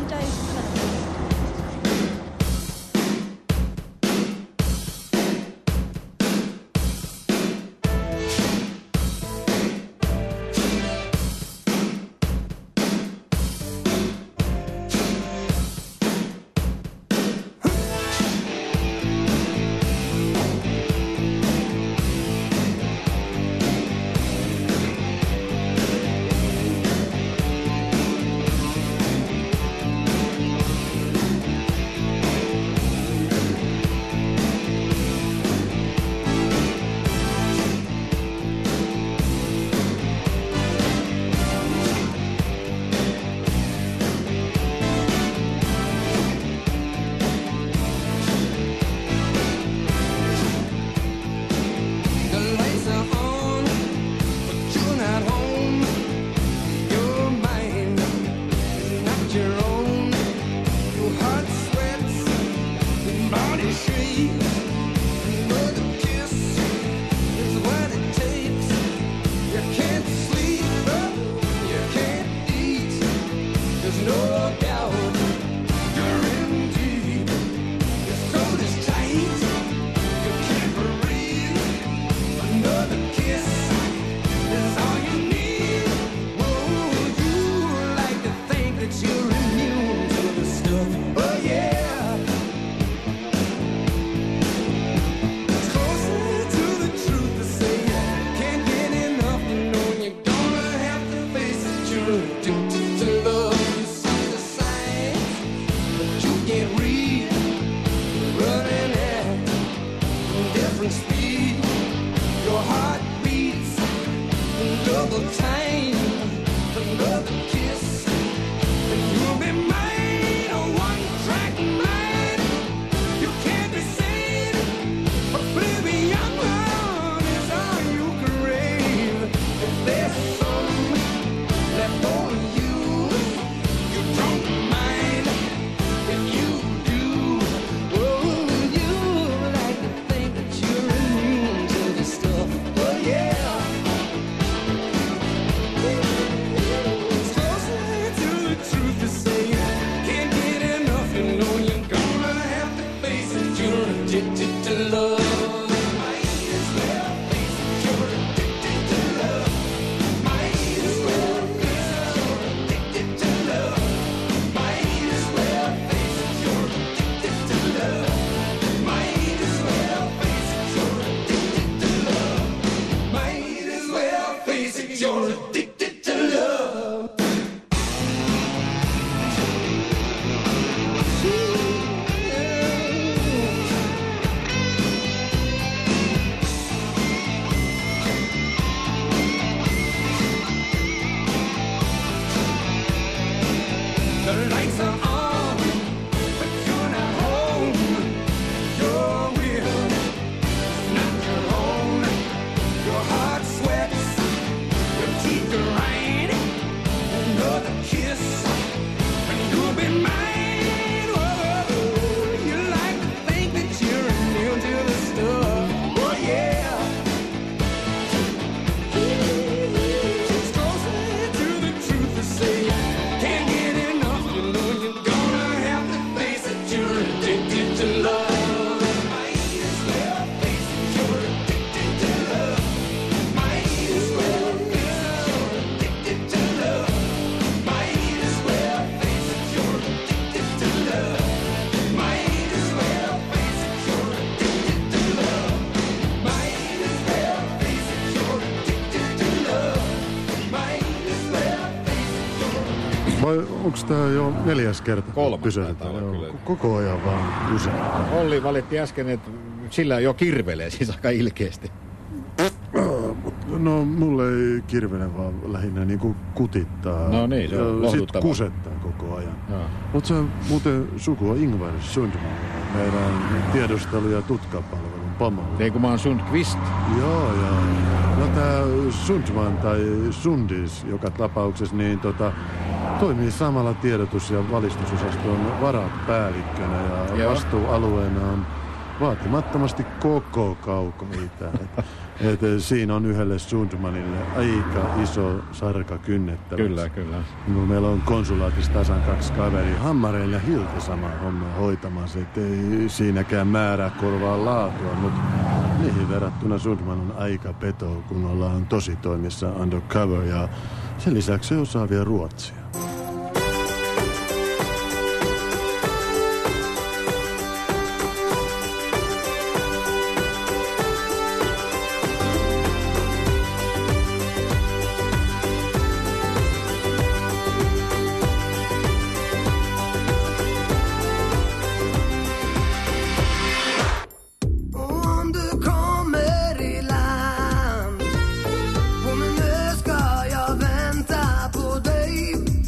The lights are on, but you're not home. Your mind is not your own. Your heart sweats, your body shakes. Another kiss is what it takes. You can't sleep, you can't eat. There's no doubt you're in deep. Your throat is tight, you can't breathe. Another kiss is all you need. Oh, you like to think that you're immune to the stuff. Oh yeah. It's closer to the truth to say you can't get enough to know you're gonna have to face it. You're addicted to love. You see the signs, but you can't read. You're running at different speed. Your heart beats in double time. Another kiss, and you'll be mine. A one-track mind. You can't be sane. Oblivion is all you crave. If there's some left for you, you don't mind. If you do, oh, you like to think that you're immune to the stuff. Oh yeah. It's closer to the truth to say you can't get enough. You know you're gonna have to face it. You're addicted to love. Might as well face it. You're addicted to love. Might as well face it. You're addicted to love. Might as well face it. You're addicted to love. Might as well face it. You're addicted to love. Might as well face it. You're addicted to love. The lights are on, but you're not home. Your will is not your own. Your heart sweats, your teeth grind. Another kiss, and you'll be mine. Whoa, you like to think that you're immune to the stuff. Oh yeah. It's closer to the truth to say you can't get enough. You know you got onks tää jo neljäs kerta? Kolmas pysähdytään? taitaa olla Joo, kyllä. koko ajan vaan pysähdytään. Olli valitti äsken, että sillä jo kirvelee siis aika ilkeästi. No, mulle ei kirvele, vaan lähinnä niinku kutittaa. No niin, se on ja sit lohduttavaa. kusettaa koko ajan. Joo. Oot sä muuten sukua Ingvar Sundman, meidän tiedustelu- ja tutkapalvelun pomolla? Ei kun mä oon Sundqvist. Joo, joo. No tää Sundman tai Sundis joka tapauksessa, niin tota, toimii samalla tiedotus- ja valistusosaston varapäällikkönä ja Joo. vastuualueena on vaatimattomasti koko kauko-itä. Et, et, siinä on yhdelle Sundmanille aika iso sarka kynnettäväksi. Kyllä, kyllä. No, meillä on konsulaatissa tasan kaksi kaveria, Hammarell ja Hilti sama homma hoitamassa, ettei siinäkään määrää korvaa laatua, mutta niihin verrattuna Sundman on aika peto, kun ollaan tosi toimissa undercover ja sen lisäksi se osaa vielä ruotsia. Om du kommer i land på min ö ska jag vänta på dig.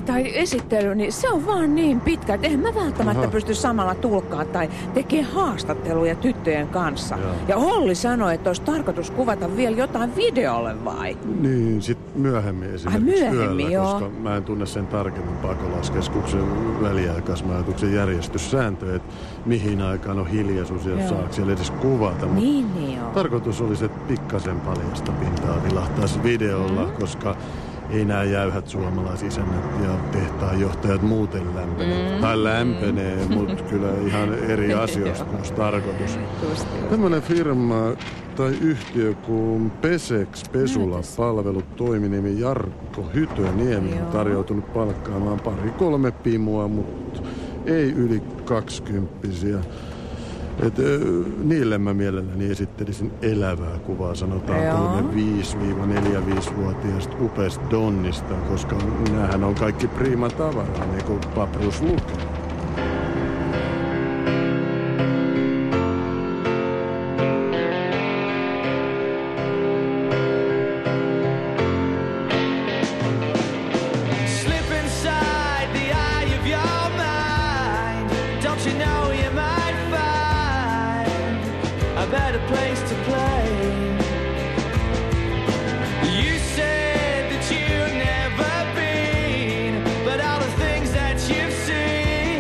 tai esittely, niin se on vaan niin pitkä, että eihän mä välttämättä Aha. pysty samalla tulkkaa tai tekee haastatteluja tyttöjen kanssa. Joo. Ja Olli sanoi, että olisi tarkoitus kuvata vielä jotain videolle vai? Niin, sit myöhemmin esimerkiksi myöhemmin, yöllä, joo. koska mä en tunne sen tarkemmin pakolaiskeskuksen väliaikaismajoituksen järjestyssääntöjä, että mihin aikaan on hiljaisuus ja Joo. saako siellä edes kuvata. Mut Niin, niin joo. tarkoitus olisi, että pikkasen paljasta pintaa vilahtaisi videolla, mm. koska ei nämä jäyhät suomalaisisännät ja tehtaan johtajat muuten lämpenee. Mm. Tai lämpenee, mutta kyllä ihan eri asioista kuin olisi tarkoitus. Tämmöinen firma tai yhtiö kuin Pesex Pesula palvelut toiminimi Jarkko Hytöniemi on tarjoutunut palkkaamaan pari kolme pimua, mutta ei yli kaksikymppisiä. Et, ö, niille mä mielelläni esittelisin elävää kuvaa, sanotaan kolme viisi neljä viisi vuotiaasta upeasta Donnista, koska näähän on kaikki prima tavaraa, niin kuin Paprus lukee. Slip inside the eye of your mind. Don't you know you might find a better place to play? You said that you've never been, but all the things that you've seen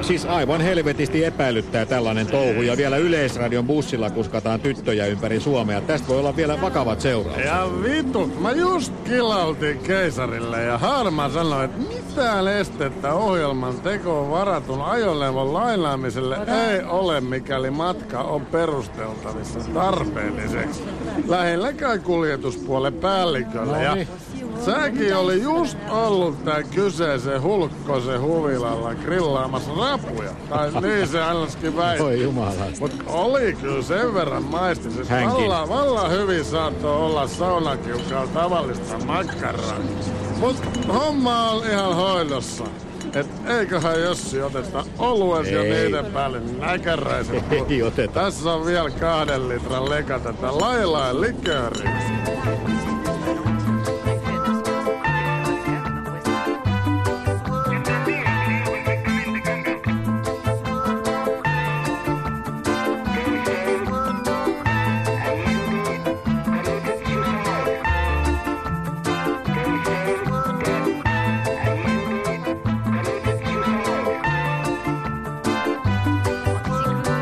Siis aivan helvetisti epäilyttää tällainen touhu. Ja vielä Yleisradion bussilla kuskataan tyttöjä ympäri Suomea. Tästä voi olla vielä vakavat seuraukset. Ja vitut, mä just kilautin keisarille ja Harma sanoi, että mitään estettä ohjelman tekoon varatun ajoneuvon lainaamiselle ei ole, mikäli matka on perusteltavissa tarpeelliseksi. Lähinnä käy kuljetuspuolen päällikölle. Ja säkin oli just ollut tää kyseisen hulkkosen huvilalla grillaamassa rapuja. Tai niin se ainakin väitti. Oi jumala. Mut oli kyllä sen verran maistis. Hänkin. Valla, valla hyvin saattoi olla saunakiukaan tavallista makkaraa. Mut homma on ihan hoidossa. Et eiköhän Jossi oteta olues ja niiden päälle näkäräiset. Ei oteta. Tässä on vielä kahden litran leka tätä lailaa likööriä.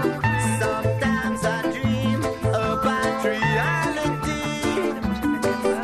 Sometimes I dream about reality.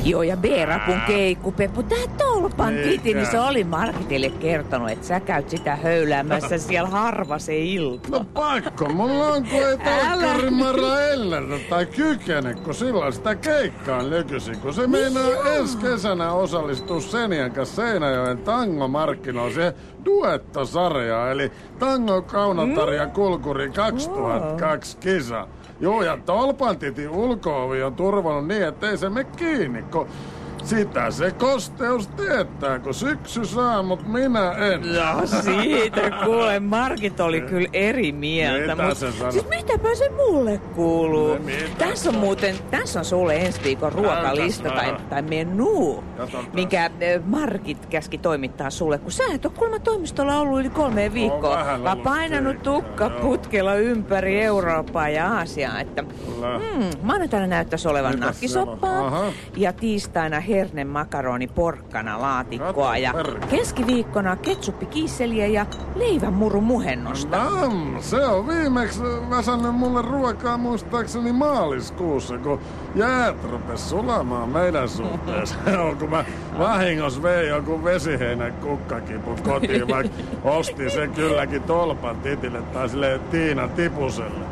Joo, ja B-rapun keikku, Peppu, tää tolpan Eikä. titi, niin se oli Margitille kertonut, että sä käyt sitä höyläämässä siellä harva se ilta. No pakko, mulla on kun ei talkkari Mara Ellerä tai kykene, kun silloin sitä keikkaan lykysi, kun se meinaa ensi kesänä osallistua Senian kanssa Seinäjoen tangomarkkinoon siihen duettosarjaan, eli Tango Kaunotar ja Kulkuri kaksituhattakaksi kisa. Joo, ja tolpan titi ulko-ovi on turvannut niin, ettei se mene kiinni, kun sitä se kosteus teettää, kun syksy saa, mut minä en. No siitä kuule, Margit oli kyllä eri mieltä. Mitä mut, se sanoi? siis mitäpä se mulle kuuluu? No, mitä Tässä on se muuten, tässä on sulle ensi viikon ruokalista Näytäs tai, vähän. tai menu, Katsotaan. minkä eh, Margit käski toimittaa sulle, kun sä et ole kuulemma toimistolla ollut yli kolmeen viikkoa, vähän vaan ollut painanut keikkaa, tukkaputkella ympäri Eurooppaa ja Aasiaa. Että, mm, maanantaina näyttäisi olevan Mitäs nakkisoppaa siellä on? Aha. ja tiistaina herne makaroni porkkana laatikkoa Kato, ja perkele. keskiviikkona ketsuppikiisseliä ja leivänmurun muhennosta. Nam, se on viimeksi väsännyt mulle ruokaa muistaakseni maaliskuussa, kun jäät rupes sulamaan meidän suhteessa. Joo, kun mä vahingossa vein joku vesiheinän kukkakiput kotiin, vaikka ostin sen kylläkin tolpan titille tai silleen Tiina Tipuselle.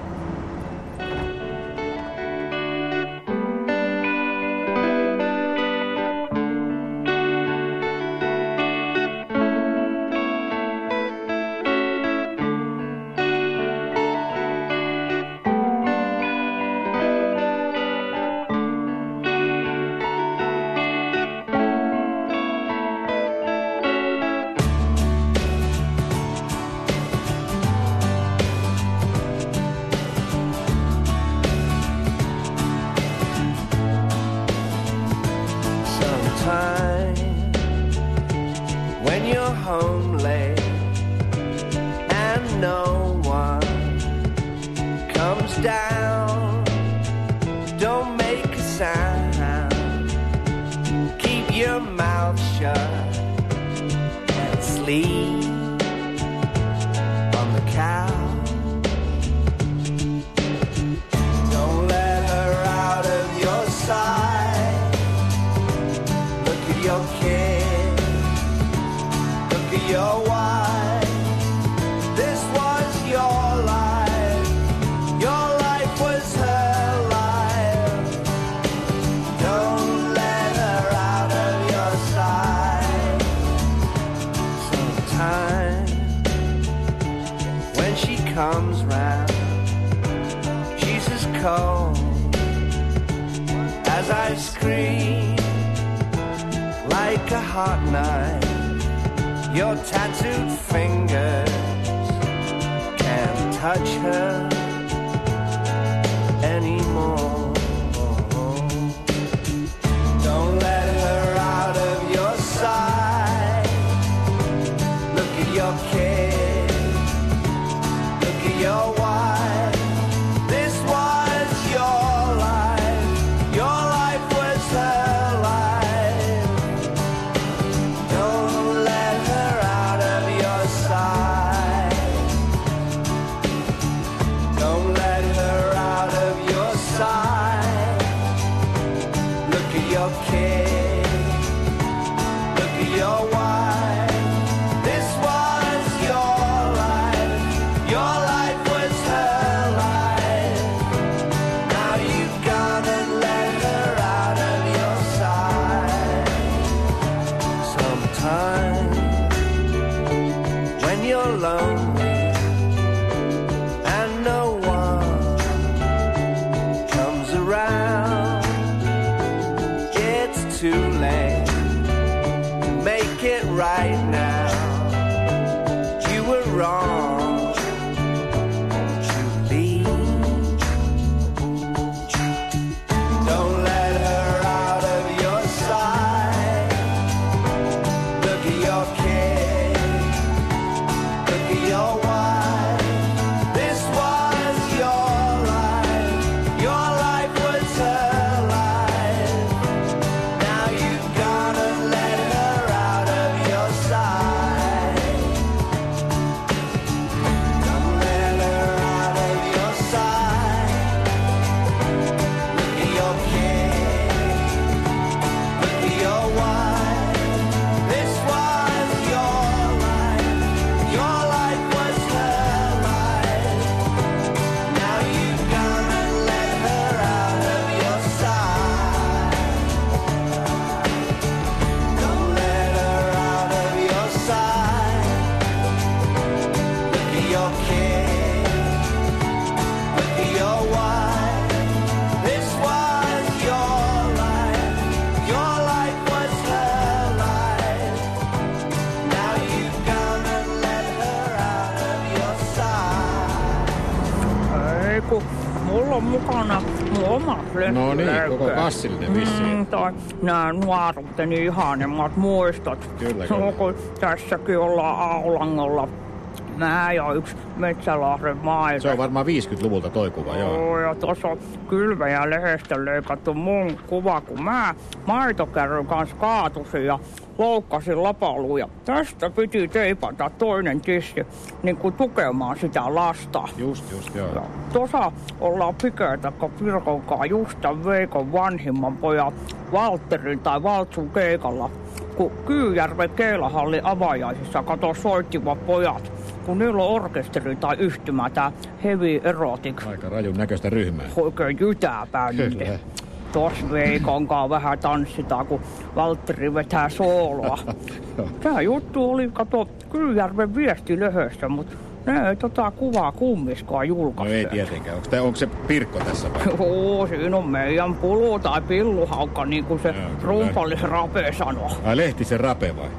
Sometime when you're home late and no one comes down, don't make a sound. Keep your mouth shut and sleep on the couch. Don't let her out of your sight. Look at your kid, look at your wife. This was your life, your life was her life. Don't let her out of your sight. Sometimes when she comes round, she's as cold as ice cream, like a hot knife. Your tattooed fingers can't touch her anymore. Don't let her out of your sight. Look at your kid, look at your wife. This was your life, your life was her life. Don't let her out of your sight. Don't let her out of your sight. Look at your kid, look at your wife. This was your life, your life was her life. Now you've gone and let her out of your sight. Sometimes when you're lonely and no one comes around, it's too late to make it right now. You were wrong to leave. Don't let her out of your sight. Look at your kid, look at your on mukana mun omat lehtileikkeet. No niin, koko kassillinen vissiin. Mm, tai nää nuoruuteni ihanimmat muistot. Kyllä, kyllä. Kun tässäkin ollaan Aulangolla. Mä ja yksi Metsälahden maita. Se on varmaan viisikymmentäluvulta toi kuva, joo. Joo, ja tuossa on kylväjä lehdestä leikattu mun kuva, kun mä maitokärryn kanssa kaatusin ja loukkasin lapaluun. Ja tästä piti teipata toinen tissi niin kuin tukemaan sitä lasta. Just, just, joo. Ja tuossa ollaan Pikeetakka Pirkonkaan just tämän Veikon vanhimman pojan Valtterin tai Valtsun keikalla. Kun Kyyjärven Keilahallin avajaisissa kato soittivat pojat, kun niillä on orkesteri tai yhtymä, tää Heavy Erotic. Aika rajun näköistä ryhmää. Oikein jytääbändi. Tos Veikonkaan vähän tanssitaan, kun Valtteri vetää sooloa. Tää juttu oli, kato, Kyyjärven viestilehössä, mutta ne ei tota kuvaa kummiskaan julkaista. No ei tietenkään. Onko, tää, onko se Pirkko tässä vai? Joo, siinä on meidän pulu tai pilluhaukka, niin kuin se rumpallis Rape sanoo. Ai Lehtisen Rape vai?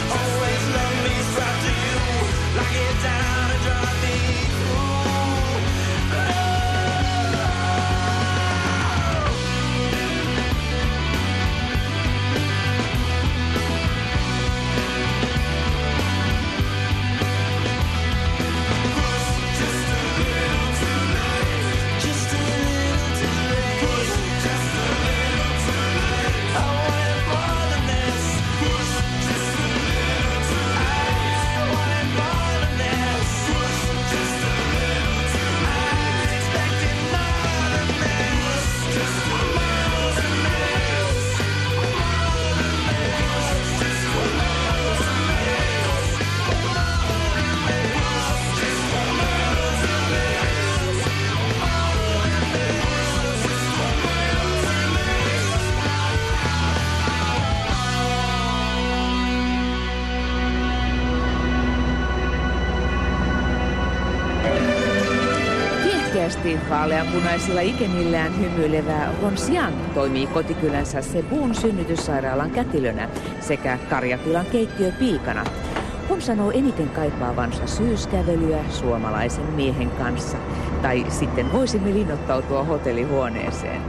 Like it down and drive me through. Upeasti vaaleanpunaisilla ikenillään hymyilevä Ron Xiang toimii kotikylänsä Sebun synnytyssairaalan kätilönä sekä karjatilan keittiöpiikana. Hon sanoo eniten kaipaavansa syyskävelyä suomalaisen miehen kanssa. Tai sitten voisimme linnoittautua hotellihuoneeseen.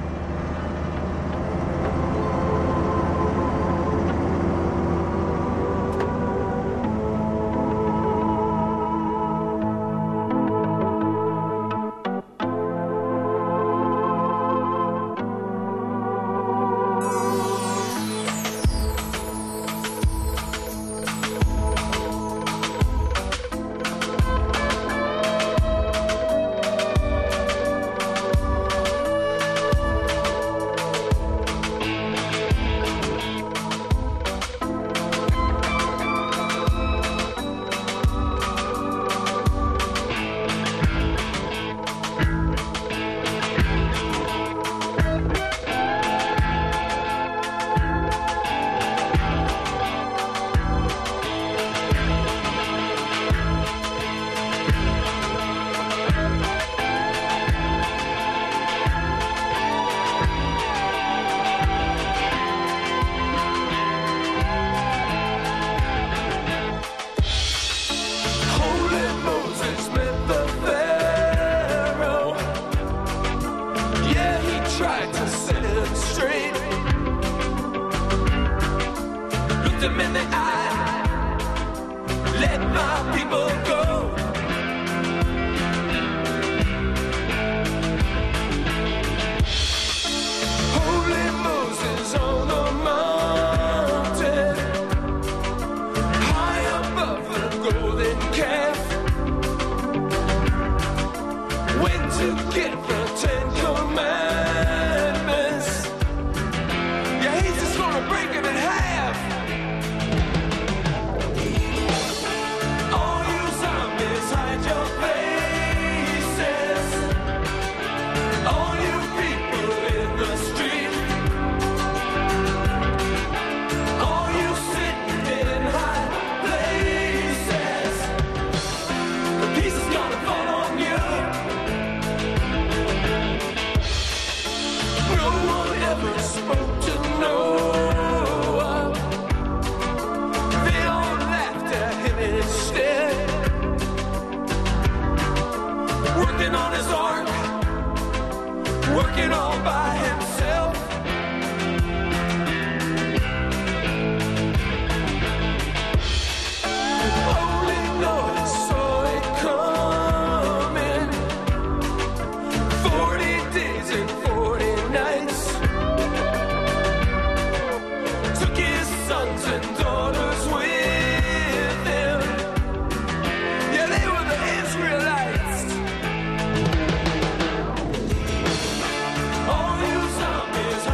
All you zombies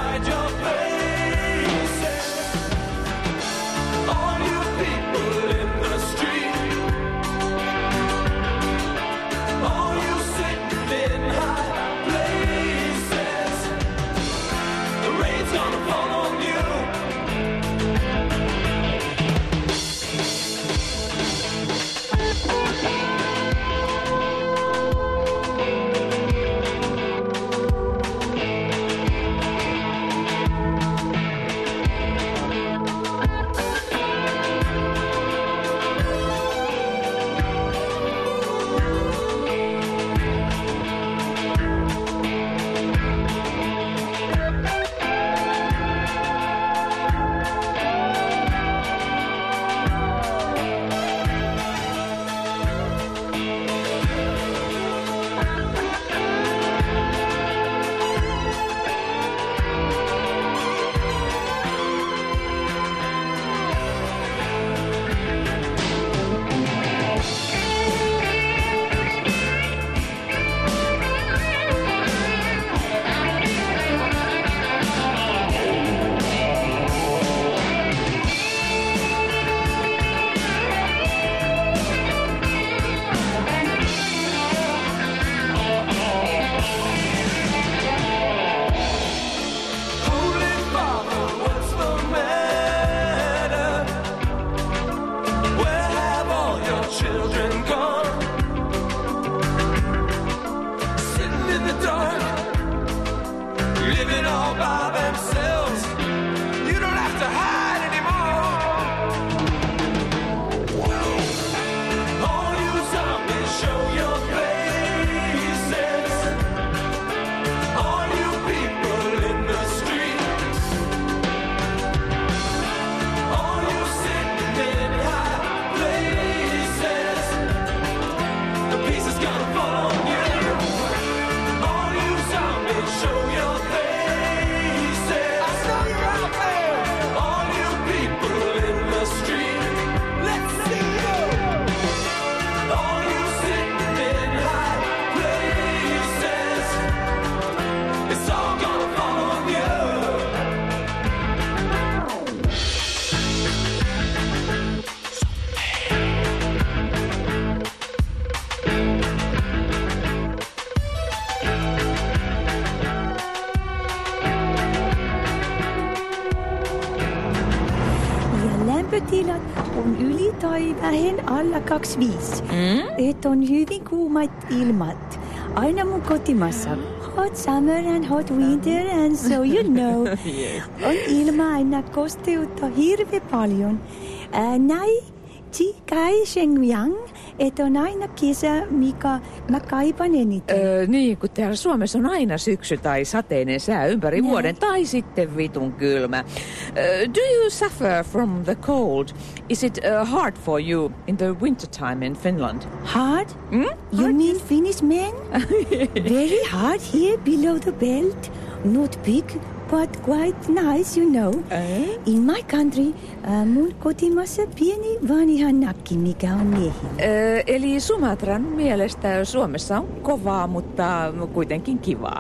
lämpötilat on yli tai vähän alla kaksikymmentäviisi. Mm? Et on hyvin kuumat ilmat. Aina mun kotimassa. Hot summer and hot winter and so you know. Yes. On ilma aina kosteutta hirveän paljon. Äh, näin, Chikai Shenyang, että on aina kesä, mikä mä kaipaan eniten. Öö, niin, kun täällä Suomessa on aina syksy tai sateinen sää ympäri Näin. vuoden, tai sitten vitun kylmä. Uh, do you suffer from the cold? Is it uh, hard for you in the winter time in Finland? Hard? Mm? You hard? mean Finnish men? Very hard here below the belt. Not big, but quite nice, you know. Uh? In my country, uh, mun kotimassa pieni vanha nakki, mikä on miehiä. Öö, eli Sumatran mielestä Suomessa on kovaa, mutta kuitenkin kivaa.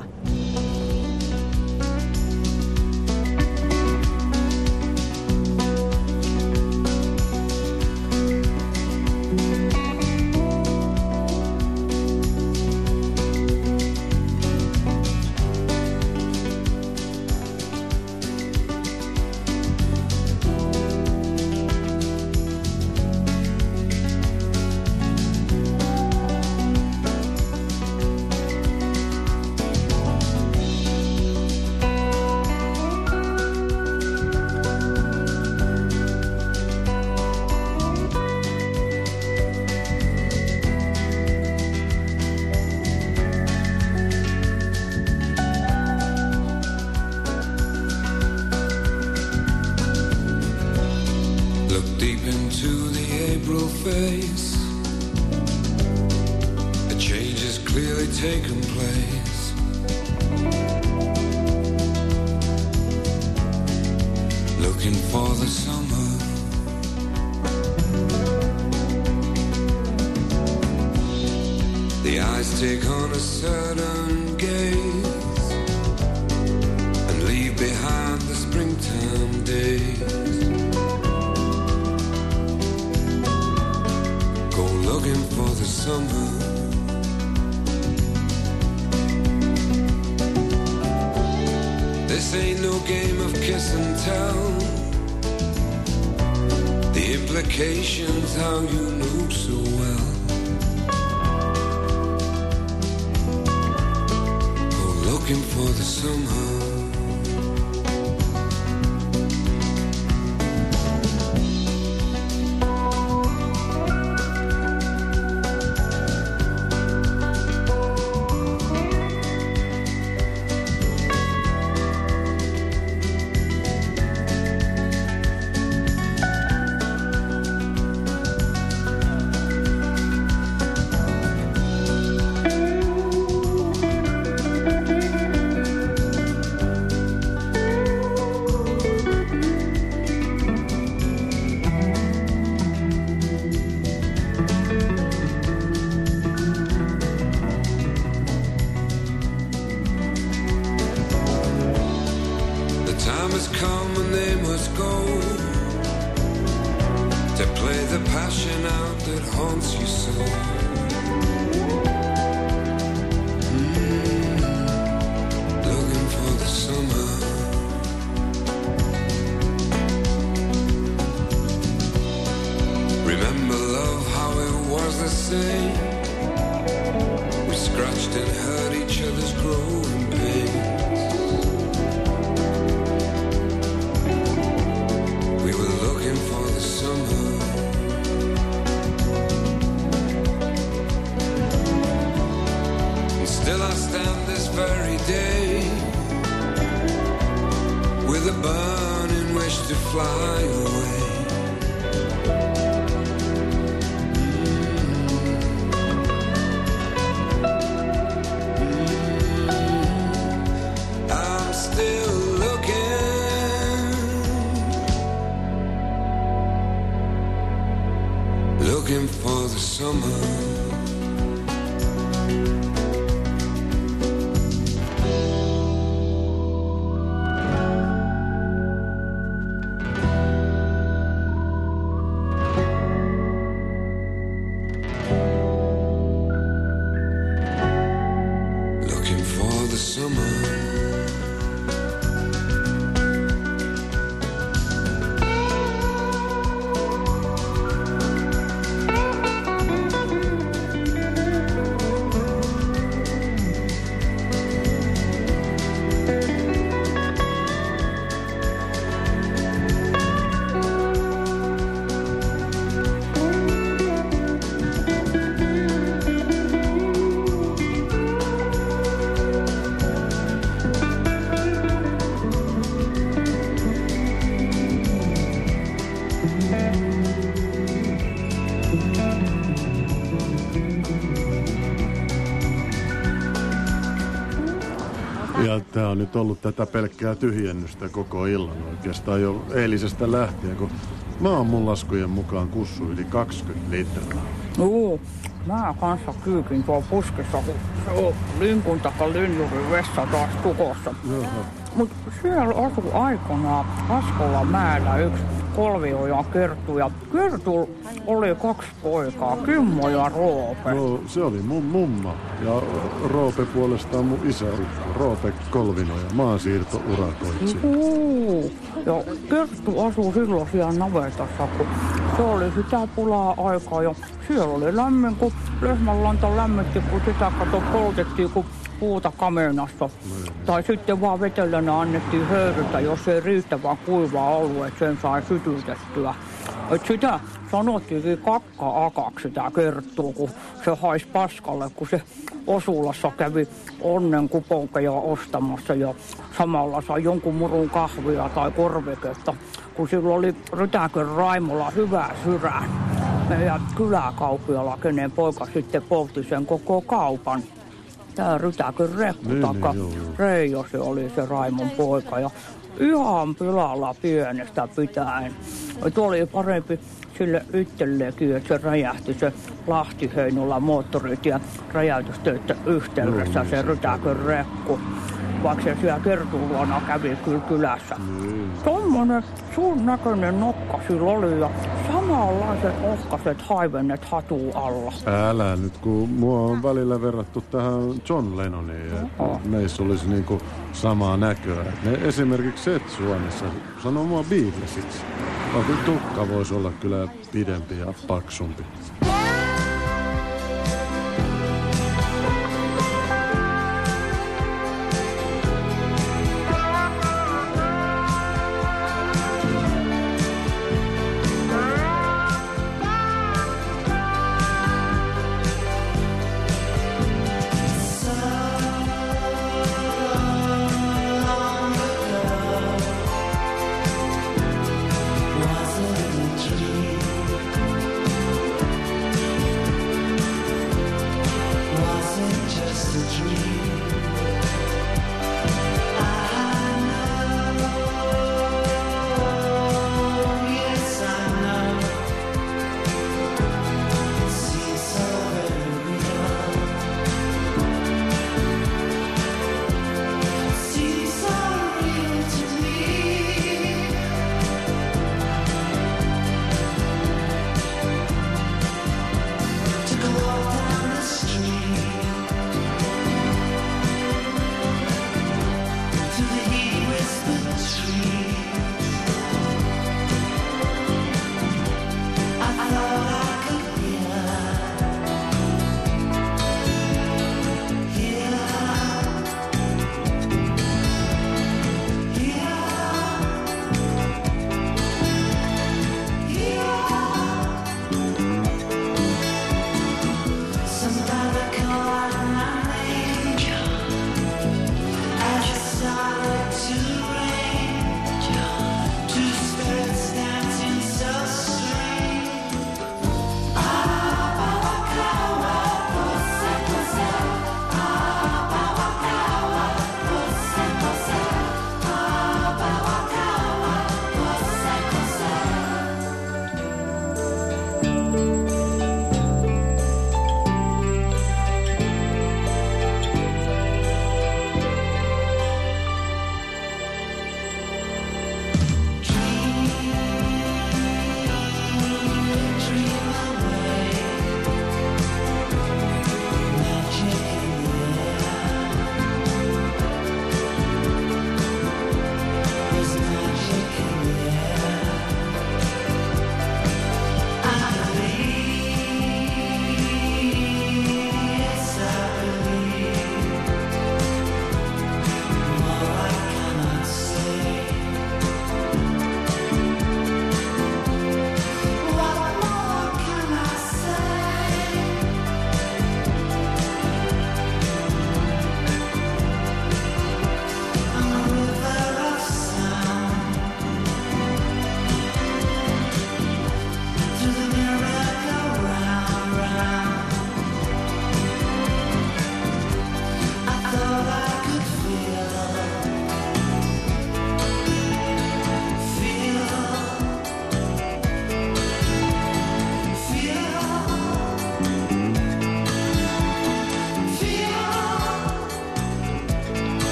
Ja tää on nyt ollut tätä pelkkää tyhjennystä koko illan oikeastaan jo eilisestä lähtien, kun mä oon mun laskujen mukaan kussu yli kaksikymmentä litraa. Juu, mä kanssa kyykin tuolla puskessa, kun se on linkun taka linjurin vessa taas tukossa. Mut siellä asui aikanaan Askolan mäellä yksi Kolviojan Kerttu, ja Kertulla oli kaksi poikaa, Kimmo ja Roope. No, se oli mun mumma, ja Roope puolestaan mun isä Ukko, Roope Kolvinoja, maansiirtourakoitsija. Juu, ja Kerttu asui silloin siellä navetassa, kun se oli sitä pulaa aikaa, ja siellä oli lämmin, kun lehmänlanta lämmitti, kun sitä kato poltettiin, kun puuta kamenassa. No, tai sitten vaan vetelänä annettiin höyrytä, jos ei riittävän kuivaa ollut, että sen sai sytytettyä. Et sitä sanottiinkin kakka-akaksi sitä Kerttua, kun se haisi paskalle, kun se Osulassa kävi onnen kuponkeja ostamassa ja samalla sai jonkun murun kahvia tai korviketta, kun sillä oli Rytäkön Raimolla hyvä sydän. Meidän kyläkauppialla, kenen poika sitten poltti sen koko kaupan. Tää Rytäkön rekkutaka, Reijo se oli se Raimon poika, ja ihan pilalla pienestä pitäen. Tuo oli parempi sille yttelleenkin, että se räjähti se Lahti-Heinolla moottoritien räjäytystöiden yhteydessä se Rytäkön rekku. Vaikka se siellä Kertun luona kävi kyllä kylässä. Mm. Tommonen sun näköinen nokka sillä oli ja samanlaiset ohkaset haivennet hatuu alla. Älä nyt, kun mua on välillä verrattu tähän John Lennoniin, että meissä olisi niinku samaa näköä. Ne esimerkiksi Setsuanissa sanoo mua Beatlesiksi. Vaikka tukka voisi olla kyllä pidempi ja paksumpi.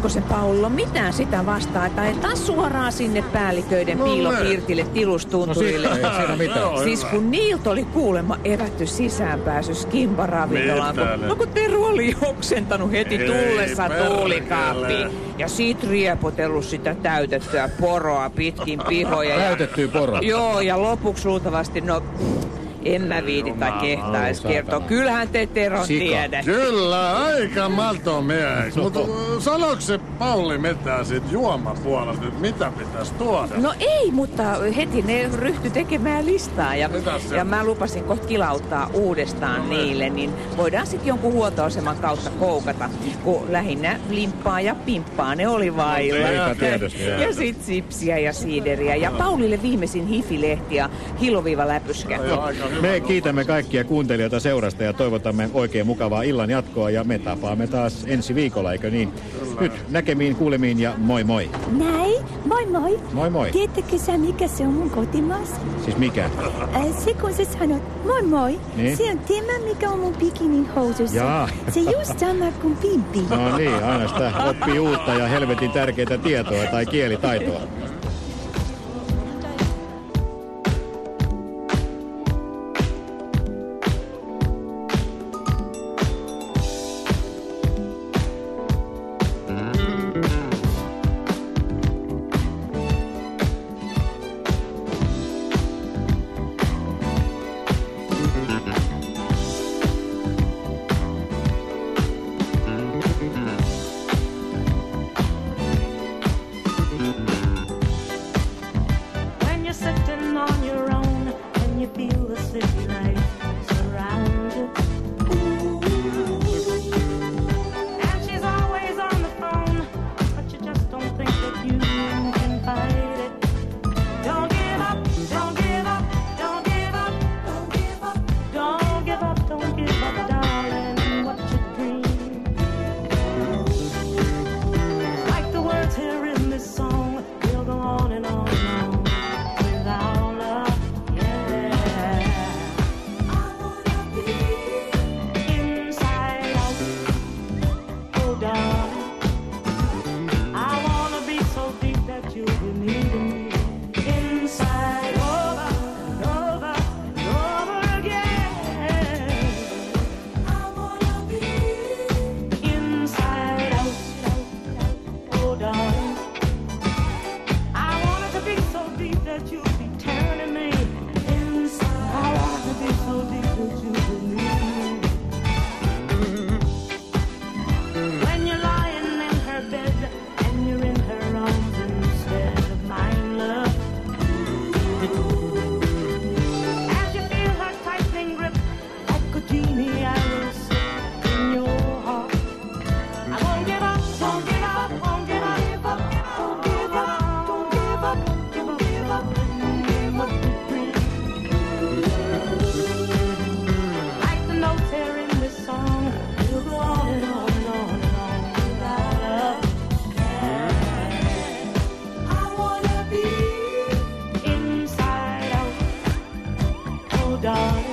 Kekkosen Paulilla on mitään sitä vastaa, että ajetaan suoraan sinne päälliköiden No piilopiirtille tilustunturille. No sit- ei siinä mitään. Siis kun niiltä oli kuulemma evätty sisäänpääsy Skimba-ravintolaan, Mitä kun, ne? no kun Teru oli oksentanut heti Ei tullessa perkele. tuulikaappiin. Ja sit riepotellut sitä täytettyä poroa pitkin pihoja. Täytettyä poroa? Joo, ja lopuksi luultavasti, no en mä viiti tai kehtais kertoa. Kyllähän te Tero Sika. tiedät. Kyllä, aika malto mieheksi. Mutta sanoiko se Pauli mitään siitä juomapuolesta, että mitä pitäisi tuoda? No ei, mutta heti ne ryhtyi tekemään listaa ja, Mitäs se ja on? mä lupasin kohta kilauttaa uudestaan niille, niin voidaan sitten jonkun huoltoaseman kautta koukata, kun lähinnä limppaa ja pimppaa ne oli vailla. Eipä tietysti. Ja sit sipsiä ja siideriä ja Paulille viimeisin hifilehti ja hiloviivaläpyskä. Joo, aika hyvä. Me kiitämme kaikkia kuuntelijoita seurasta ja toivotamme oikein mukavaa illan jatkoa ja me tapaamme taas ensi viikolla, eikö niin? Nyt näkemiin, kuulemiin ja moi moi. Näin, moi moi. Moi moi. Tiedätkö sä, mikä se on mun kotimaassa? Siis mikä? Äh, se kun sä sanot moi moi, Niin? se on tämä, mikä on mun bikinin housussa. Jaa. Se just sama kuin pimpi. No niin, aina sitä oppii uutta ja helvetin tärkeitä tietoa tai kielitaitoa. When you're sitting on your own and you feel the city lights surround you. And she's always on the phone, but you just don't think that you can fight it. Don't give up, don't give up, don't give up, don't give up, don't give up, don't give up, darling, what you dream. Like the words here in this song, we'll go on and on and on. Without love, yeah. I wanna be inside out, oh darling. I wanna be so deep that you'll be needing me inside over and over and over again. I wanna be inside out, oh darling. I want it to be so deep that you'll be turning me inside. I want it to be so deep that you believe me. When you're lying in her bed and you're in her arms instead of mine, love. As you feel her tightening grip like a genie, I will sit in your heart. I won't give up, won't give up, won't give up, won't give up, don't give up, don't give up, give up the dream. Like the notes here in this song, we'll go on and on and on and on without love. I wanna be inside out, oh darling.